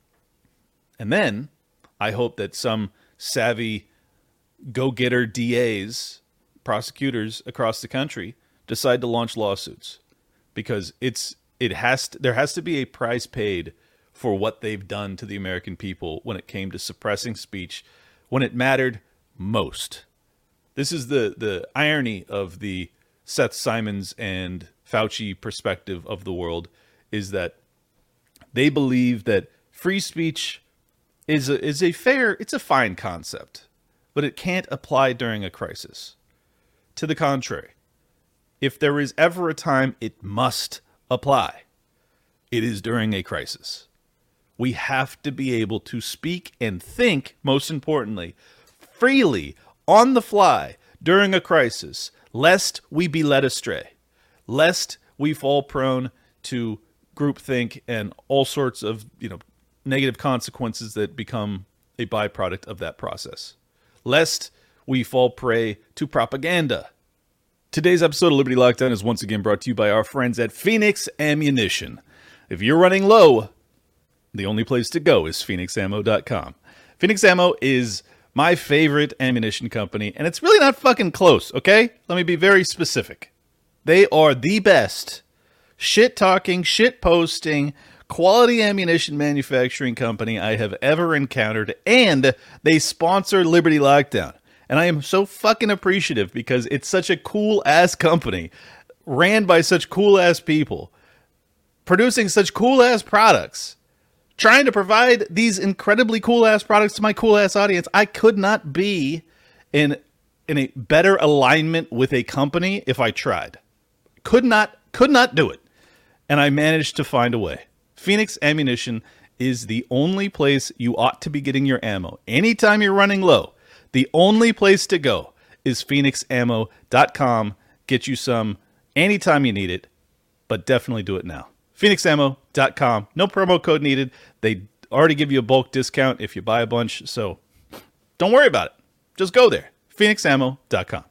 And then I hope that some savvy go-getter D As, prosecutors across the country, decide to launch lawsuits, because it's it has to, there has to be a price paid for what they've done to the American people when it came to suppressing speech when it mattered most. This is the the irony of the Seth Simons and Fauci perspective of the world, is that they believe that free speech is a, is a fair, it's a fine concept, but it can't apply during a crisis. To the contrary, if there is ever a time it must apply, it is during a crisis. We have to be able to speak and think, most importantly, freely, on the fly, during a crisis, lest we be led astray, lest we fall prone to groupthink and all sorts of, you know, negative consequences that become a byproduct of that process, lest we fall prey to propaganda. Today's episode of Liberty Lockdown is once again brought to you by our friends at Phoenix Ammunition. If you're running low, the only place to go is phoenix ammo dot com. Phoenix Ammo is my favorite ammunition company, and it's really not fucking close, okay? Let me be very specific. They are the best shit-talking, shit-posting, quality ammunition manufacturing company I have ever encountered, and they sponsor Liberty Lockdown. And I am so fucking appreciative because it's such a cool-ass company, ran by such cool-ass people, producing such cool-ass products, trying to provide these incredibly cool-ass products to my cool-ass audience. I could not be in, in a better alignment with a company if I tried. Could not, could not do it. And I managed to find a way. Phoenix Ammunition is the only place you ought to be getting your ammo. Anytime you're running low, the only place to go is phoenix ammo dot com. Get you some anytime you need it, but definitely do it now. phoenix ammo dot com. No promo code needed. They already give you a bulk discount if you buy a bunch, so don't worry about it. Just go there. phoenix ammo dot com.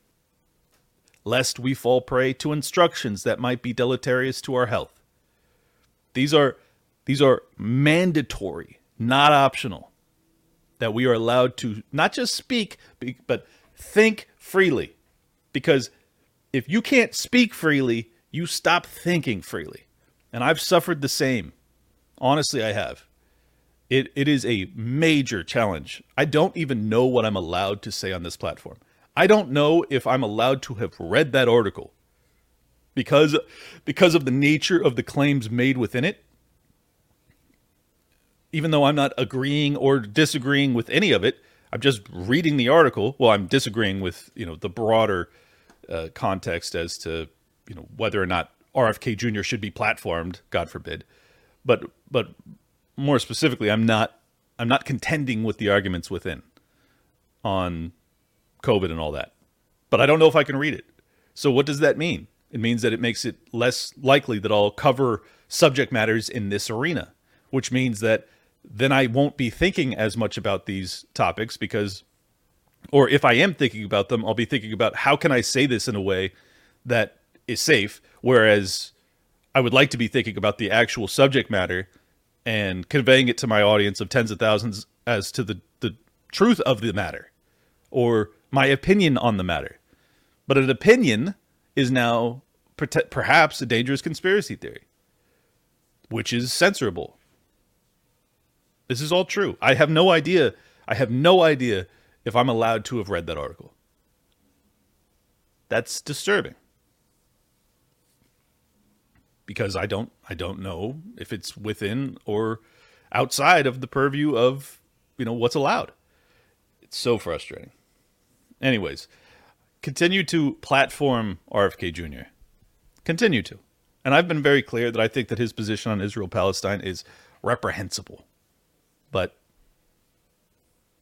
Lest we fall prey to instructions that might be deleterious to our health. These are these are mandatory, not optional, that we are allowed to not just speak, but think freely. Because if you can't speak freely, you stop thinking freely. And I've suffered the same. Honestly, I have. It It is a major challenge. I don't even know what I'm allowed to say on this platform. I don't know if I'm allowed to have read that article. Because, because of the nature of the claims made within it, even though I'm not agreeing or disagreeing with any of it, I'm just reading the article. Well, I'm disagreeing with, you know, the broader uh, context as to, you know, whether or not R F K Junior should be platformed, God forbid. But but more specifically, I'm not I'm not contending with the arguments within on COVID and all that. But I don't know if I can read it. So what does that mean? It means that it makes it less likely that I'll cover subject matters in this arena, which means that then I won't be thinking as much about these topics because, or if I am thinking about them, I'll be thinking about how can I say this in a way that is safe, whereas I would like to be thinking about the actual subject matter and conveying it to my audience of tens of thousands as to the, the truth of the matter or my opinion on the matter. But an opinion is now perhaps a dangerous conspiracy theory, which is censorable. This is all true. I have no idea. I have no idea if I'm allowed to have read that article. That's disturbing. Because I don't I don't know if it's within or outside of the purview of, you know, what's allowed. It's so frustrating. Anyways, continue to platform R F K Junior Continue to. And I've been very clear that I think that his position on Israel-Palestine is reprehensible. But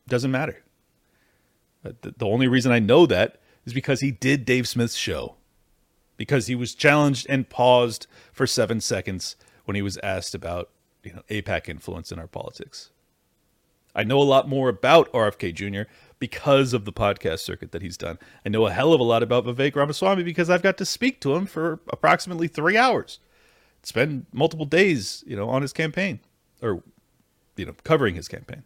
Doesn't matter. The, the only reason I know that is because he did Dave Smith's show. Because he was challenged and paused for seven seconds when he was asked about, you know, AIPAC influence in our politics. I know a lot more about R F K Junior because of the podcast circuit that he's done. I know a hell of a lot about Vivek Ramaswamy because I've got to speak to him for approximately three hours. Spend multiple days, you know, on his campaign or, you know, covering his campaign.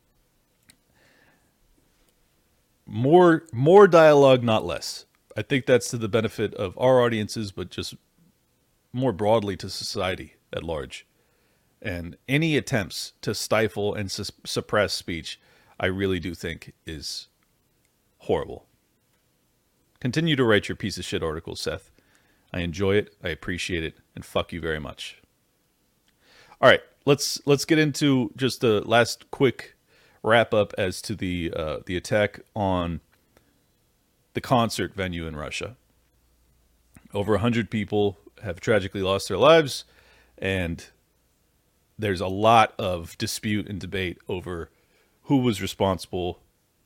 More, more dialogue, not less. I think that's to the benefit of our audiences, but just more broadly to society at large. And any attempts to stifle and su- suppress speech, I really do think is horrible. Continue to write your piece of shit articles, Seth. I enjoy it, I appreciate it, and fuck you very much. All right, let's let's get into just the last quick wrap up as to the uh, the attack on the concert venue in Russia. Over a hundred people have tragically lost their lives, and there's a lot of dispute and debate over who was responsible.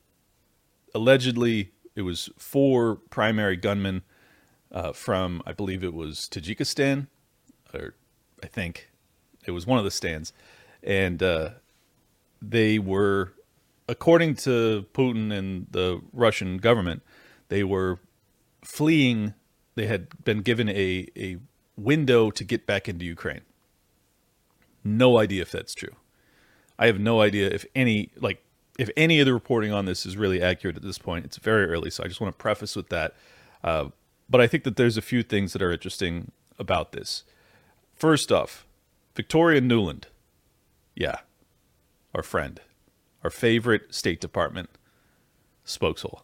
Allegedly, it was four primary gunmen uh, from, I believe it was Tajikistan, or I think it was one of the stands. And uh, they were, according to Putin and the Russian government, they were fleeing. They had been given a, a window to get back into Ukraine. No idea if that's true. I have no idea if any, like, if any of the reporting on this is really accurate at this point. It's very early, so I just want to preface with that. Uh, but I think that there's a few things that are interesting about this. First off, Victoria Nuland. Yeah, our friend. Our favorite State Department spokeshole.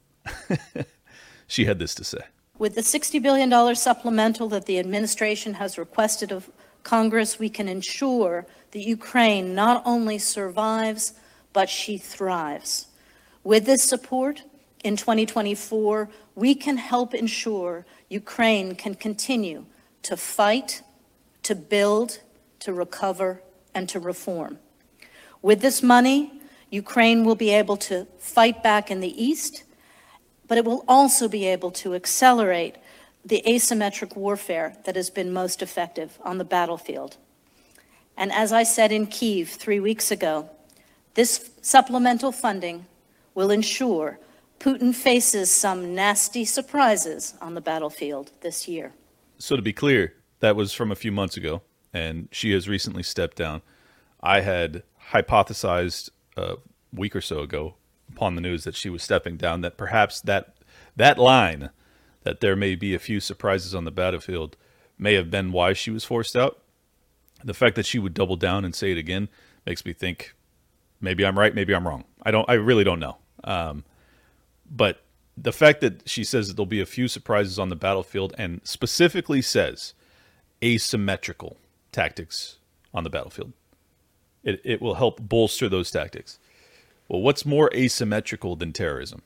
She had this to say. With the sixty billion dollars supplemental that the administration has requested of Congress, we can ensure that Ukraine not only survives, but she thrives. With this support, in twenty twenty-four, we can help ensure Ukraine can continue to fight, to build, to recover, and to reform. With this money, Ukraine will be able to fight back in the East, but it will also be able to accelerate the asymmetric warfare that has been most effective on the battlefield. And as I said in Kyiv three weeks ago, this supplemental funding will ensure Putin faces some nasty surprises on the battlefield this year. So to be clear, that was from a few months ago, and she has recently stepped down. I had hypothesized a week or so ago upon the news that she was stepping down, that perhaps that that line, that there may be a few surprises on the battlefield, may have been why she was forced out. The fact that she would double down and say it again makes me think maybe I'm right, maybe I'm wrong. I don't. I really don't know. Um, but the fact that she says that there'll be a few surprises on the battlefield and specifically says asymmetrical tactics on the battlefield, it, it will help bolster those tactics. Well, what's more asymmetrical than terrorism?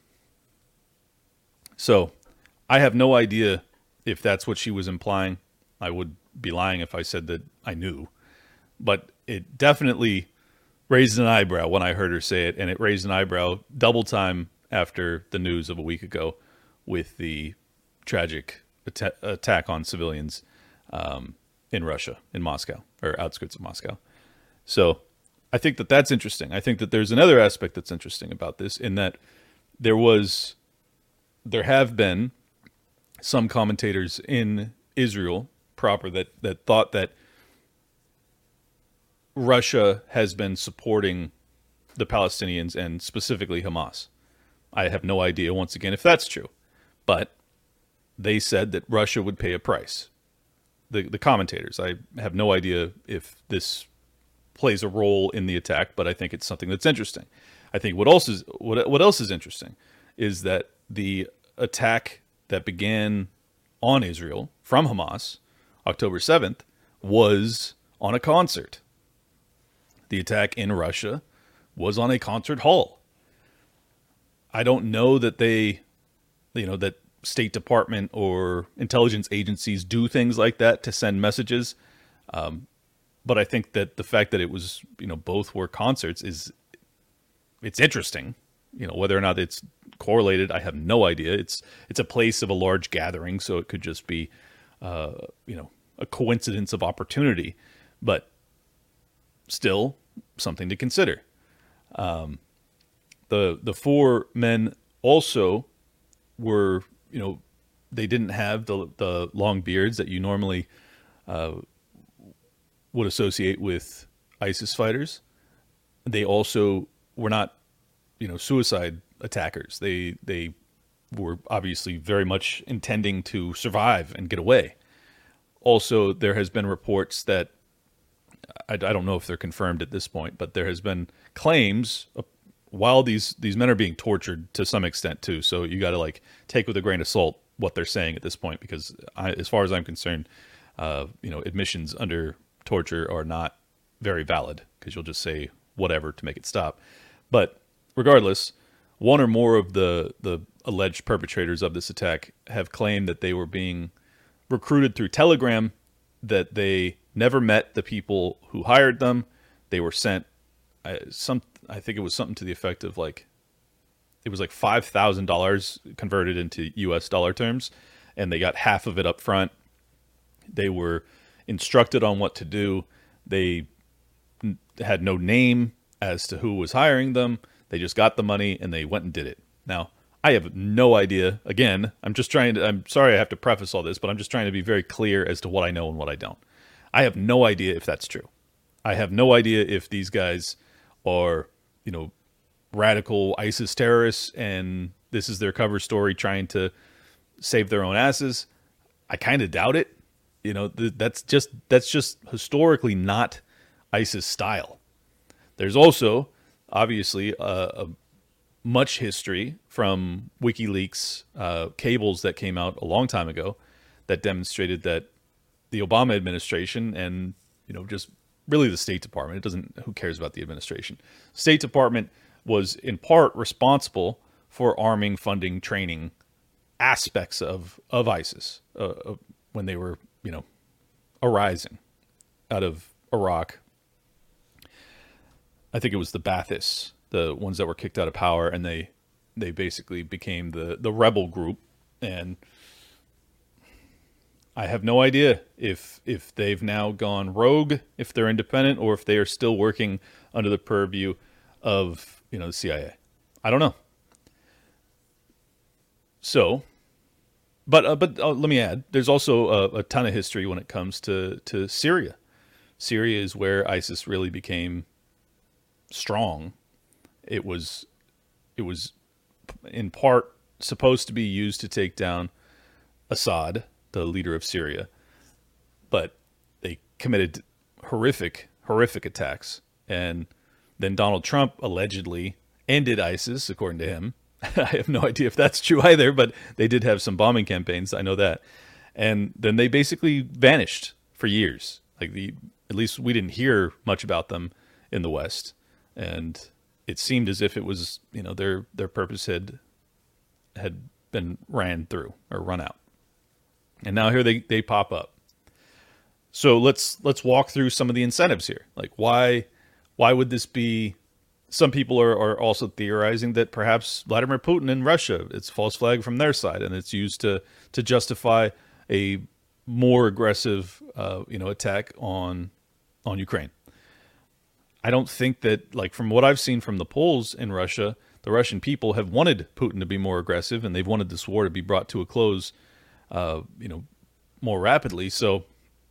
So I have no idea if that's what she was implying. I would be lying if I said that I knew. But it definitely raised an eyebrow when I heard her say it, and it raised an eyebrow double time after the news of a week ago with the tragic at- attack on civilians um, in Russia, in Moscow, or outskirts of Moscow. So I think that that's interesting. I think that there's another aspect that's interesting about this, in that there was, there have been some commentators in Israel proper that, that thought that Russia has been supporting the Palestinians and specifically Hamas. I have no idea, once again, if that's true, but they said that Russia would pay a price. The the commentators, I have no idea if this plays a role in the attack, but I think it's something that's interesting. I think what else is what what else is interesting is that the attack that began on Israel from Hamas October seventh was on a concert. The attack in Russia was on a concert hall. I don't know that they, you know, that State Department or intelligence agencies do things like that to send messages. Um, but I think that the fact that it was, you know, both were concerts is, it's interesting. You know, whether or not it's correlated, I have no idea. It's it's a place of a large gathering, so it could just be, uh, you know, a coincidence of opportunity, but still something to consider. Um, the the four men also were, you know, they didn't have the the long beards that you normally uh, would associate with ISIS fighters. They also were not, you know, suicide attackers. They they were obviously very much intending to survive and get away. Also, there has been reports that, I, I don't know if they're confirmed at this point, but there has been claims of, while these these men are being tortured to some extent too. So you got to like take with a grain of salt what they're saying at this point, because I, as far as I'm concerned, uh, you know, admissions under torture are not very valid, because you'll just say whatever to make it stop. But regardless, one or more of the the alleged perpetrators of this attack have claimed that they were being recruited through Telegram, that they never met the people who hired them. They were sent uh, some, I think it was something to the effect of like, it was like five thousand dollars converted into U S dollar terms, and they got half of it up front. They were instructed on what to do. They n- had no name as to who was hiring them. They just got the money and they went and did it. Now, I have no idea. Again, I'm just trying to, I'm sorry I have to preface all this, but I'm just trying to be very clear as to what I know and what I don't. I have no idea if that's true. I have no idea if these guys are, you know, radical ISIS terrorists and this is their cover story trying to save their own asses. I kind of doubt it. You know, th- that's just, that's just historically not ISIS style. There's also obviously a, a much history from WikiLeaks uh, cables that came out a long time ago that demonstrated that the Obama administration and, you know, just really the State Department, it doesn't, who cares about the administration? State Department was in part responsible for arming, funding, training aspects of, of ISIS uh, uh, when they were, you know, arising out of Iraq. I think it was the Baathists, the ones that were kicked out of power, and they they basically became the, the rebel group. And I have no idea if if they've now gone rogue, if they're independent, or if they are still working under the purview of, you know, the C I A. I don't know. So, but uh, but uh, let me add, there's also a, a ton of history when it comes to, to Syria. Syria is where ISIS really became strong. It was it was in part supposed to be used to take down Assad, the leader of Syria, but they committed horrific horrific attacks, and then Donald Trump allegedly ended ISIS, according to him. I have no idea if that's true either, but they did have some bombing campaigns, I know that. And then they basically vanished for years. Like the at least we didn't hear much about them in the West. And it seemed as if it was, you know, their their purpose had had been ran through or run out. And now here they, they pop up. So let's let's walk through some of the incentives here. Like why why would this be? Some people are, are also theorizing that perhaps Vladimir Putin in Russia, it's false flag from their side, and it's used to to justify a more aggressive uh, you know attack on on Ukraine. I don't think that, like, from what I've seen from the polls in Russia, the Russian people have wanted Putin to be more aggressive, and they've wanted this war to be brought to a close, uh, you know, more rapidly. So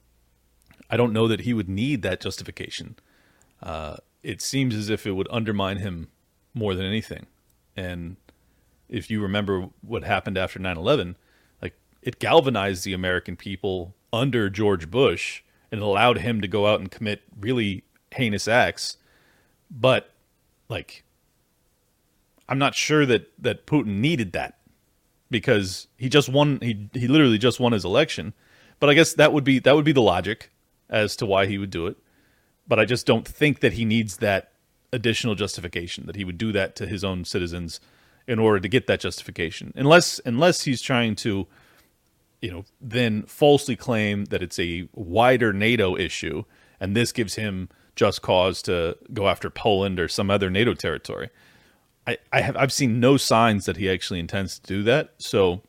I don't know that he would need that justification. Uh, it seems as if it would undermine him more than anything. And if you remember what happened after nine eleven, like, it galvanized the American people under George Bush and allowed him to go out and commit really heinous acts. But, like, I'm not sure that, that Putin needed that, because he just won, he he literally just won his election. But I guess that would be that would be the logic as to why he would do it. But I just don't think that he needs that additional justification, that he would do that to his own citizens in order to get that justification. Unless unless he's trying to, you know, then falsely claim that it's a wider NATO issue, and this gives him just cause to go after Poland or some other NATO territory. I, I have I've seen no signs that he actually intends to do that. So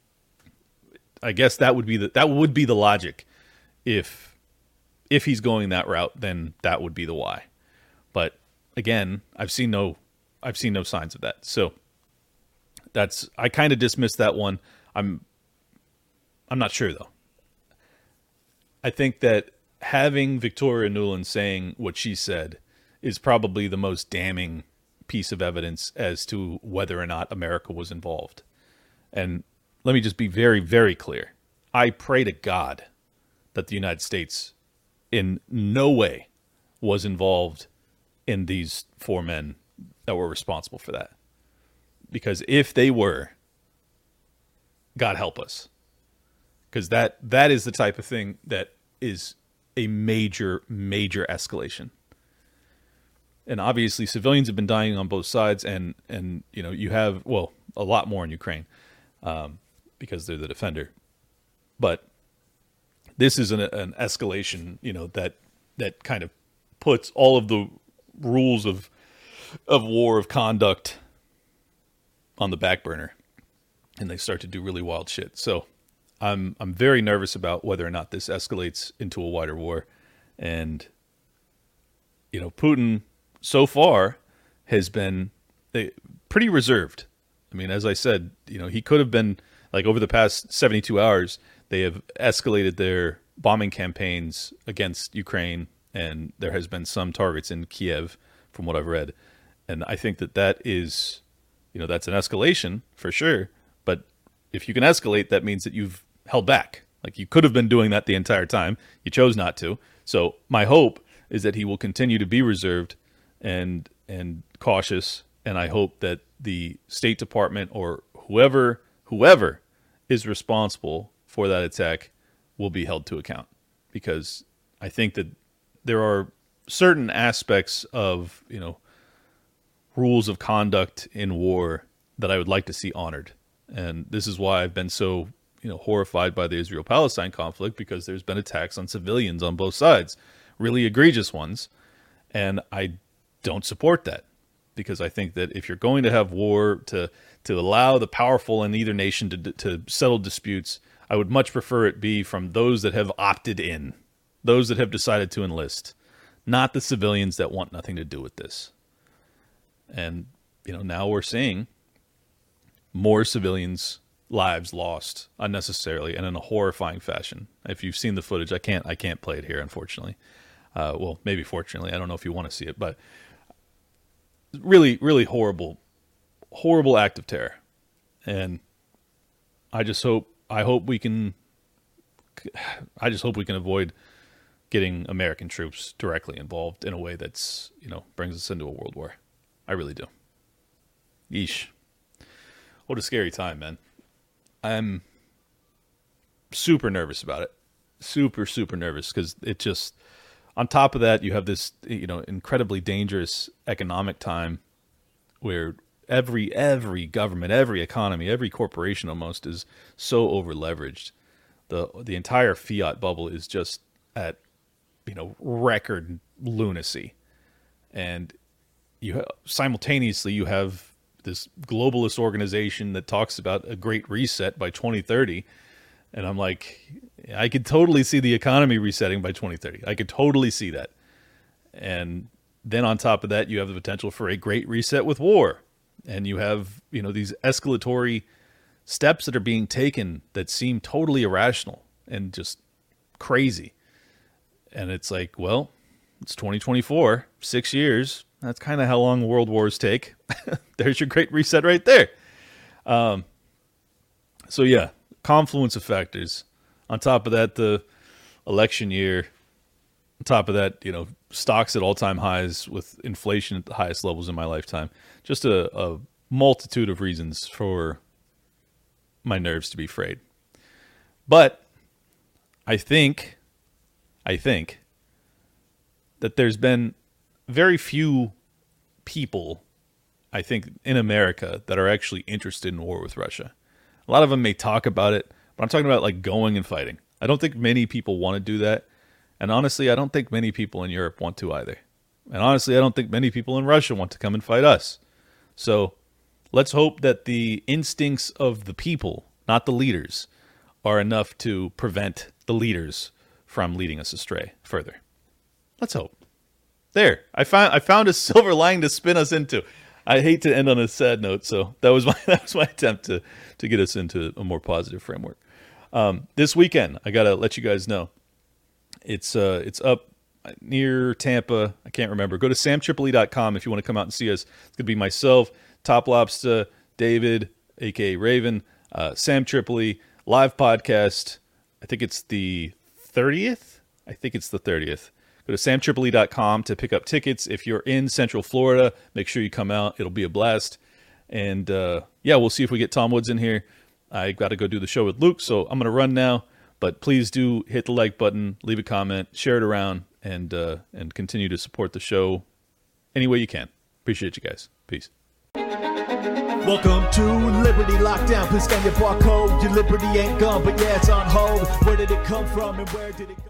I guess that would be the that would be the logic. If if he's going that route, then that would be the why. But again, I've seen no I've seen no signs of that. So that's I kind of dismissed that one. I'm I'm not sure though. I think that having Victoria Nuland saying what she said is probably the most damning piece of evidence as to whether or not America was involved. And let me just be very, very clear. I pray to God that the United States in no way was involved in these four men that were responsible for that. Because if they were, God help us. Because that that is the type of thing that is a major, major escalation. And obviously civilians have been dying on both sides, and, and you know, you have, well, a lot more in Ukraine um, because they're the defender. But this is an, an escalation, you know, that that kind of puts all of the rules of of war, of conduct on the back burner, and they start to do really wild shit. So I'm I'm very nervous about whether or not this escalates into a wider war. And, you know, Putin so far has been pretty reserved. I mean, as I said, you know, he could have been, like, over the past seventy-two hours, they have escalated their bombing campaigns against Ukraine, and there has been some targets in Kiev from what I've read. And I think that that is, you know, that's an escalation for sure. But if you can escalate, that means that you've held back. Like, you could have been doing that the entire time. You chose not to. So my hope is that he will continue to be reserved and and cautious. And I hope that the State Department or whoever whoever is responsible for that attack will be held to account. Because I think that there are certain aspects of, you know, rules of conduct in war that I would like to see honored. And this is why I've been so, you know, horrified by the Israel-Palestine conflict, because there's been attacks on civilians on both sides, really egregious ones. And I don't support that, because I think that if you're going to have war to to allow the powerful in either nation to to settle disputes, I would much prefer it be from those that have opted in, those that have decided to enlist, not the civilians that want nothing to do with this. And, you know, now we're seeing more civilians' lives lost unnecessarily and in a horrifying fashion. If you've seen the footage, I can't I can't play it here, unfortunately. Uh, well, maybe fortunately. I don't know if you want to see it, but really, really horrible, horrible act of terror. And I just hope I hope we can I just hope we can avoid getting American troops directly involved in a way that's, you know, brings us into a world war. I really do. Yeesh. What a scary time, man. I'm super nervous about it. Super, super nervous, because it just, on top of that, you have this, you know, incredibly dangerous economic time where every, every government, every economy, every corporation almost is so over leveraged. The, the entire fiat bubble is just at, you know, record lunacy. And you ha- simultaneously you have this globalist organization that talks about a great reset by twenty thirty. And I'm like, I could totally see the economy resetting by twenty thirty. I could totally see that. And then on top of that, you have the potential for a great reset with war. And you have, you know, these escalatory steps that are being taken that seem totally irrational and just crazy. And it's like, well, it's twenty twenty-four, six years. That's kind of how long world wars take. There's your great reset right there. Um, so yeah, confluence of factors. On top of that, the election year. On top of that, you know, stocks at all-time highs with inflation at the highest levels in my lifetime. Just a, a multitude of reasons for my nerves to be frayed. But I think, I think that there's been very few people, I think, in America that are actually interested in war with Russia. A lot of them may talk about it, but I'm talking about like going and fighting. I don't think many people want to do that. And honestly, I don't think many people in Europe want to either. And honestly, I don't think many people in Russia want to come and fight us. So let's hope that the instincts of the people, not the leaders, are enough to prevent the leaders from leading us astray further. Let's hope. There, I found I found a silver lining to spin us into. I hate to end on a sad note, so that was my that was my attempt to to get us into a more positive framework. Um, this weekend, I gotta let you guys know, it's uh it's up near Tampa. I can't remember. Go to sam tripoli dot com if you want to come out and see us. It's gonna be myself, Top Lobster, David, aka Raven, uh, Sam Tripoli, live podcast. I think it's the thirtieth. I think it's the thirtieth. Go to sam tripoli dot com to pick up tickets. If you're in Central Florida, make sure you come out. It'll be a blast. And uh, yeah, we'll see if we get Tom Woods in here. I got to go do the show with Luke, so I'm going to run now. But please do hit the like button, leave a comment, share it around, and uh, and continue to support the show any way you can. Appreciate you guys. Peace. Welcome to Liberty Lockdown. Please scan your barcode. Your liberty ain't gone, but yeah, it's on hold. Where did it come from and where did it go?